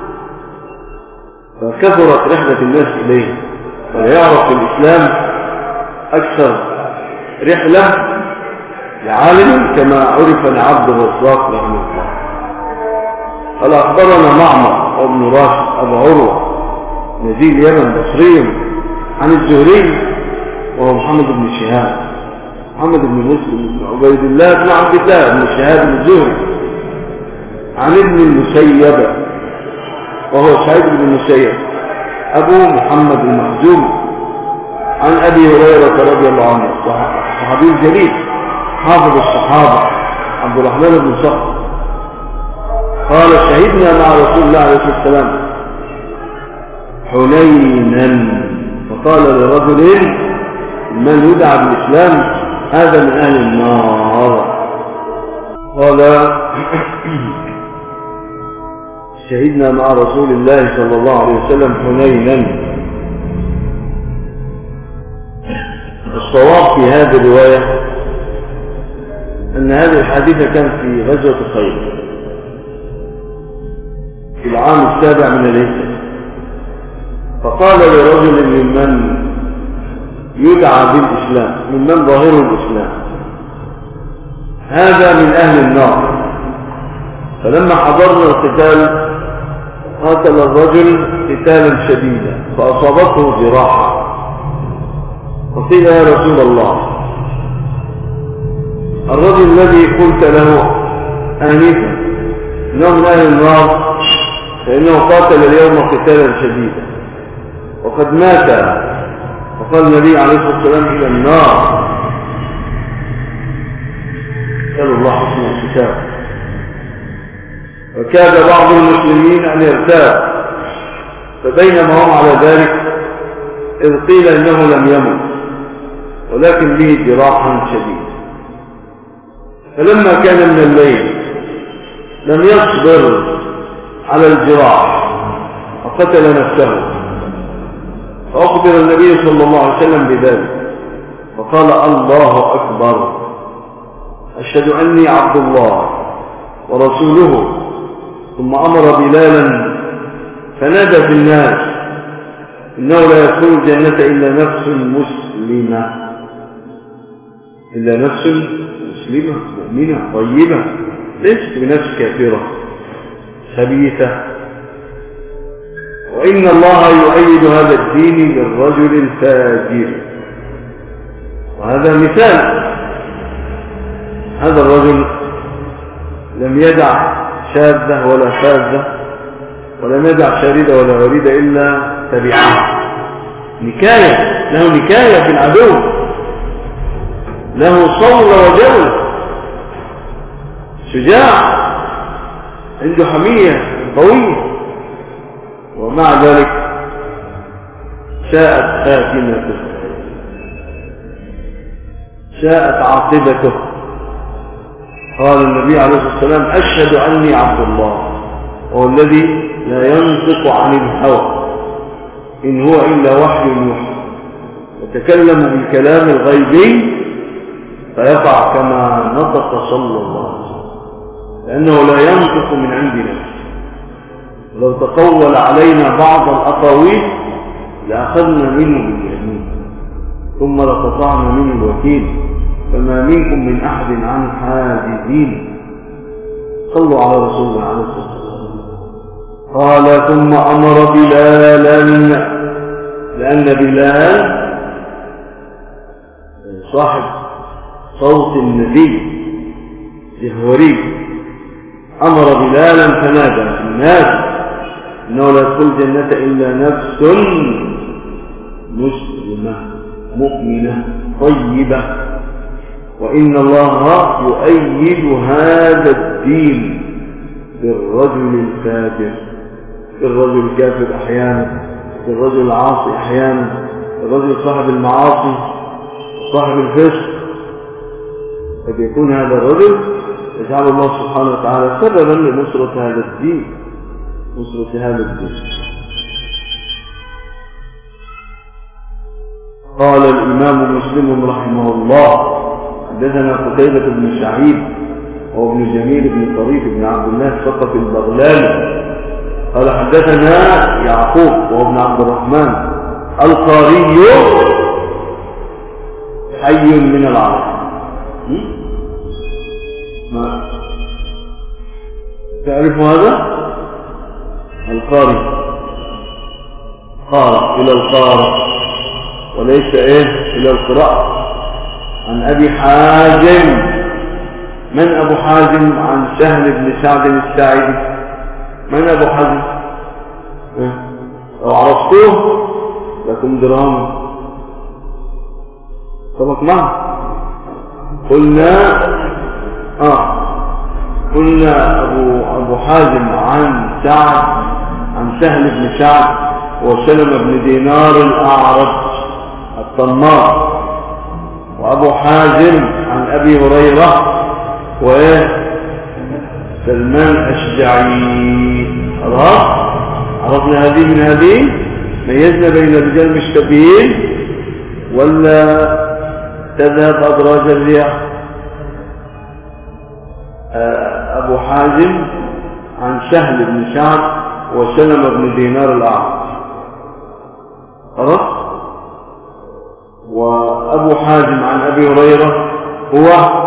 فكثرت رحلة الناس إليه، فليعرف في الإسلام أكثر رحلة لعالم كما عرف لعبد الرزاق رحمه الله. قال أخبرنا معمر وابن راشد أبو عروة نزيل اليمن بصري عن الزهري وهو محمد بن شهاب، محمد بن مسلم بن عبيد الله بن عبد الله بن شهاب الزهري، عن ابن المسيب وهو سعيد بن المسيب أبو محمد المخزومي، عن أبي هريرة رضي الله عنه الصحابي الجليل حافظ الصحابة عبد الرحمن بن صخر قال شهدنا مع رسول الله عليه الصلاة والسلام حنينا، فقال لرجل من يدعى بالإسلام هذا من أهل النار. قال شهدنا مع رسول الله صلى الله عليه وسلم حنينا. الصواب في هذه الرواية أن هذه الحادثة كانت في غزوة خيبر في العام 7 من الهجرة، فقال لرجل ممن يدعى بالإسلام، ممن ظاهره الإسلام، هذا من أهل النار. فلما حضرنا القتال قاتل الرجل قتالا شديدا فأصابته جراحة، فقيل يا رسول الله الرجل الذي قلت له آنفا إنه من أهل النار فإنه قاتل اليوم قتالا شديدا وقد مات، فقال النبي عليه الصلاة والسلام إلى النار. قال الله حسن الكتاب. فكاد بعض المسلمين أن يرتاب، فبينما هم على ذلك إذ قيل إنه لم يمت ولكن به جراحا شديد. فلما كان من الليل لم يصبر على الجراح وقتل نفسه، فأخبر النبي صلى الله عليه وسلم بذلك فقال الله أكبر أشهد أني عبد الله ورسوله، ثم أمر بلالا فنادى في الناس إنه لا يدخل الجنة إلا نفس مسلمة، إلا نفس مسلمة مؤمنة طيبة ليست بنفس كافرة خبيثة. وإن الله يؤيد هذا الدين بالرجل الفاجر. وهذا مثال، هذا الرجل لم يدع شاذة ولا فاذة ولم يدع شاردة ولا وريدة إلا تبعها. نكاية، له نكاية في العدو، له صول وجول، شجاع، عنده حمية قوية، ومع ذلك شاءت خاتمته، شاءت عاقبته. قال النبي عليه الصلاة والسلام أشهد أني عبد الله، وهو الذي لا ينطق عن الهوى إن هو إلا وحي يوحى، يتكلم بالكلام الغيبي فيقع كما نطق صلى الله عليه وسلم، لأنه لا ينطق من عند نفسه. ولو تقول علينا بعض الأقاويل لأخذنا منه باليمين ثم لقطعنا منه الوكيل، فما منكم من أحد عن حاجزين. صلوا على رسول الله عليه الصلاة والسلام. قال ثم أمر بلالا لأن بلال صاحب صوت النبي جهوري، أمر بلالا فنادى في الناس إنه لا يدخل الجنة إلا نفس مسلمة مؤمنة طيبة، وإن الله يؤيد هذا الدين بالرجل الفاجر، بالرجل الكافر أحيانا، بالرجل العاصي أحيانا، بالرجل صاحب المعاصي صاحب الفسق. قد يكون هذا الرجل يجعل الله سبحانه وتعالى سببا لنصرة هذا الدين، نصرة هذا الدين. قال الإمام مسلم رحمه الله: حدثنا قتيبة بن سعيد وابن جميل بن طريف بن عبد الله الثقفي البغلاني قال حدثنا يعقوب وابن عبد الرحمن القاري حي من العرب. ما تعرف هذا؟ القاري قارئ إلى القارئ وليس إلى القراءة. عن أبي حازم. من أبو حازم؟ عن سهل بن سعد الساعدي. من أبو حازم؟ لو عرفتوه لكم درهم. سبق معه قلنا أبو حازم عن سعد، عن سهل بن سعد وسلم بن دينار الأعرج الطمار. وأبو حازم عن أبي هريرة سلمان الأشجعي. عرفنا هذه من هذه، ميزنا بين الرجال مشتبهين ولا تذهب أدراج الرياح. أبو حازم عن سهل بن سعد وسلم بن دينار الأعرج. وأبو حازم عن أبي هريرة هو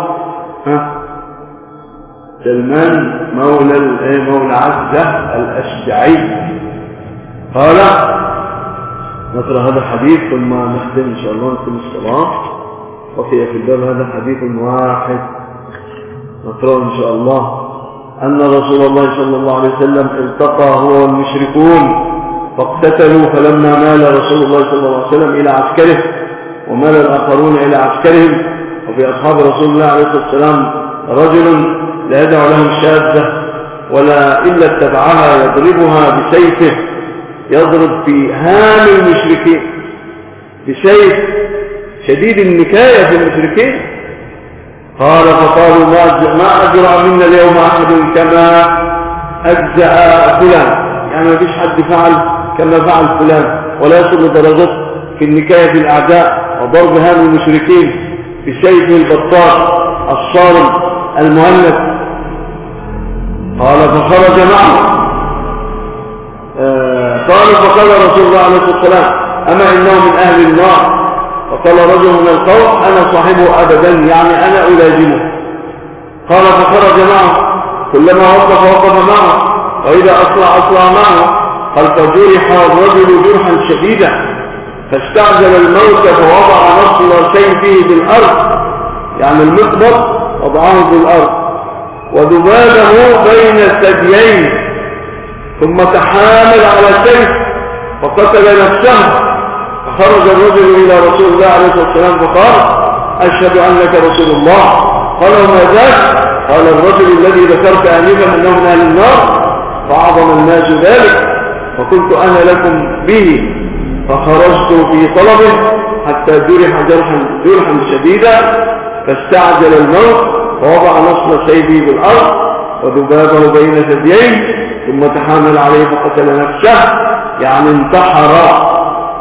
سلمان مولى عزة الأشجعي. قال نقرأ هذا الحديث ثم نختم إن شاء الله نختم الصلاة. وفي الباب هذا حديث واحد نقرأ إن شاء الله. أن رسول الله صلى الله عليه وسلم التقى هو والمشركون فاقتتلوا، فلما مال رسول الله صلى الله عليه وسلم إلى عسكره ومال الآخرون إلى عسكرهم، وفي أصحاب رسول الله عليه الصلاة والسلام رجل لا يدع لهم شاذة ولا إلا اتبعها يضربها بسيفه، يضرب في هام المشركين بسيف شديد النكاية في المشركين. قال فقالوا ما أجرى منا اليوم أحد كما أجزأ فلان، يعني ما فيش حد فعل كما فعل فلان ولا يصل درجته في النكاية في الأعداء وضرب هام المشركين بسيفه البطار الصارم المهند. قال فخرج معه. فقال رسول الله عليه الصلاة والسلام أما إنه من أهل النار. فقال رجل من القوم أنا صاحبه أبدا، يعني أنا ألازمه. قال فخرج معه، كلما وقف معه، وإذا أسرع معه. قال فجرح الرجل جرحا شديدا فاستعجل الموت فوضع نصل سيفه بالأرض، يعني المقبض وضعه بالأرض وذبابه بين الثديين، ثم تحامل على سيف فقتل نفسه. فخرج الرجل إلى رسول الله عليه الصلاة والسلام فقال أشهد أنك رسول الله. قال وما ذاك؟ قال الرجل الذي ذكرت آنفا أنه من أهل النار، فأعظم الناس ذلك فقلت أنا لكم به، فخرجت في طلبه حتى جرح جرحا شديدا فاستعجل الموت فوضع نصل سيفه بالأرض وذبابه بين ثديين، ثم تحامل عليه فقتل نفسه، يعني انتحر.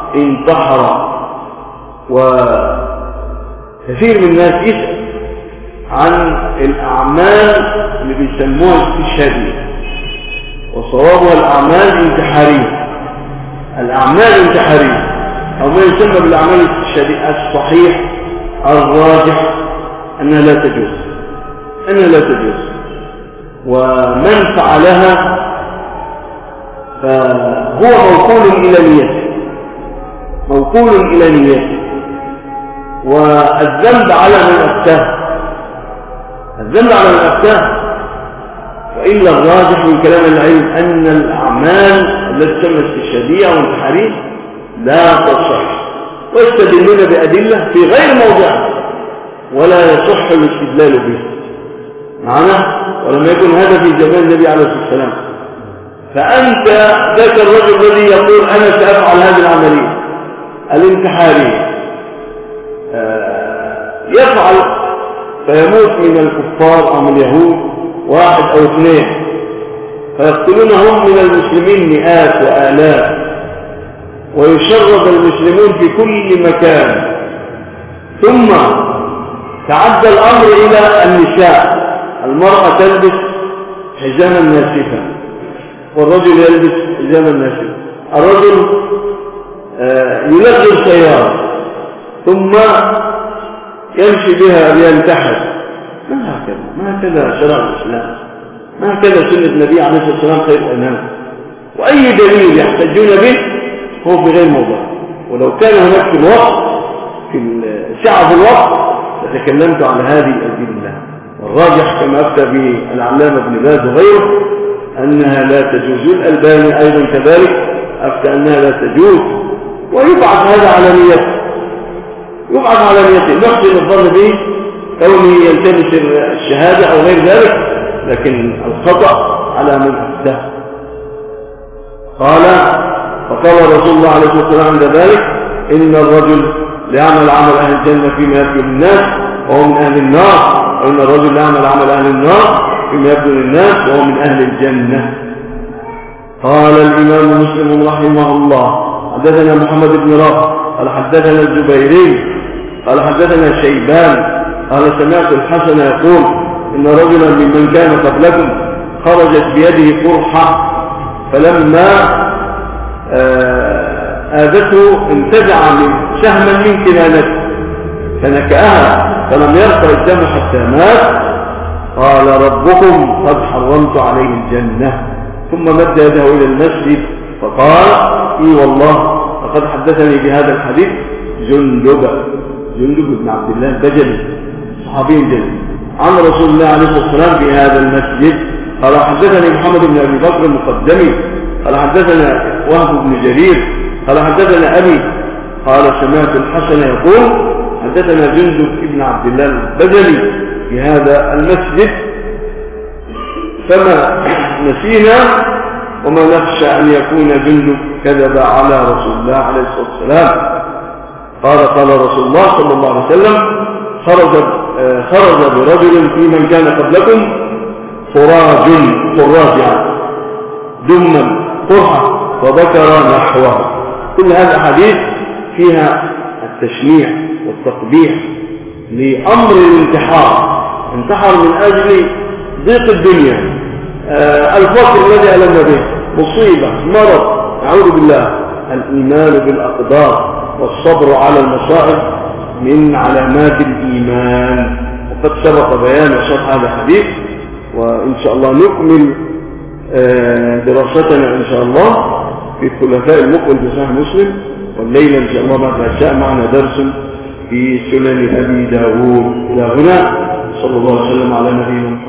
وكثير من الناس يسأل عن الأعمال اللي بيسموها استشهادية، وصوابها الأعمال الانتحارية. الأعمال الانتحارية أو ما يسمى بالأعمال الاستشهادية الصحيح الراجح أنها لا تجوز، ومن فعلها فهو موكول إلى نيته، موكول إلى نيته، والذنب على من أفتاه، الذنب على من أفتاه. وإلا الراجح من كلام العلم أن الأعمال التي تسمى استشهادية وانتحارية لا تصح، ويستدلون بأدلة في غير موضعها ولا يصح الاستدلال به معنا، ولم يكن هذا في زمان النبي عليه الصلاة والسلام. فأنت ذاك الرجل الذي يقول أنا سأفعل هذه العملية الانتحارية يفعل فيموت من الكفار أو من اليهود واحد أو اثنين، فيقتلونهم من المسلمين مئات وآلاف، ويشرد المسلمون في كل مكان، ثم تعدى الأمر إلى النساء، المرأة تلبس حزاما ناسفا والرجل يلبس حزاما ناسفا، الرجل يلغي سيارة ثم يمشي بها لينتحر. ما هكذا شرع الإسلام، ما هكذا سنة النبي عليه الصلاة والسلام خير الأنام. وأي دليل يحتجون به هو في غير موضع، ولو كان هناك في الوقت في سعة في الوقت لتكلمت عن هذه الأدلة. والراجح كما أفتى به العلامة ابن باز وغيره أنها لا تجوز، الألباني أيضا كذلك أفتى أنها لا تجوز، ويبعث هذا على نيته، يبعث على نيته، نحسن الظن به كونه يلتمس الشهادة أو غير ذلك، لكن الخطأ على من أفتاه. فقال رسول الله عليه الصلاة والسلام عند ذلك إن الرجل ليعمل عمل أهل الجنة فيما يبدو للناس وهو من أهل النار، وإن الرجل ليعمل عمل أهل النار فيما يبدو للناس وهو من أهل الجنة. قال الإمام مسلم رحمه الله حدثنا محمد بن رافع قال حدثنا الزبيري قال حدثنا شيبان قال سمعت الحسن يقول إن رجلا ممن كان قبلكم خرجت بيده قرحة فلما آذته انتزع من سهما من كنانته فنكأها فلم يرقى الدم حتى مات. قال ربكم قد حرمت عليه الجنة. ثم مد يده إلى المسجد فقال إي والله لقد حدثني بهذا الحديث جندب بن عبد الله البجلي صحابي جليل عن رسول الله عليه الصلاة والسلام في هذا المسجد. قال حدثني محمد بن أبي بكر المقدمي قال حدثنا وهب بن جرير قال حدثنا أبي قال سمعت الحسن يقول حدثنا جندب بن عبد الله البجلي في هذا المسجد فما نسينا وما نخشى أن يكون جندب كذب على رسول الله عليه الصلاة والسلام. قال رسول الله صلى الله عليه وسلم خرج برجل في من كان قبلكم خراج دما قرحة وذكر نحوه. كل هذا الحديث فيها التشنيع والتقبيح لأمر الانتحار، انتحر من أجل ضيق الدنيا، الفقر الذي ألم به، مصيبة، مرض، أعوذ بالله. الإيمان بالأقدار والصبر على المصائب من علامات الإيمان، وقد سبق بيان شرح هذا الحديث، وإن شاء الله نكمل دراستنا إن شاء الله في الخلفاء المقبل في صحيح مسلم. والليلة إن شاء الله بعد العشاء معنا درس في سنن أبي داود. إلى هنا صلى الله عليه وسلم على نبينا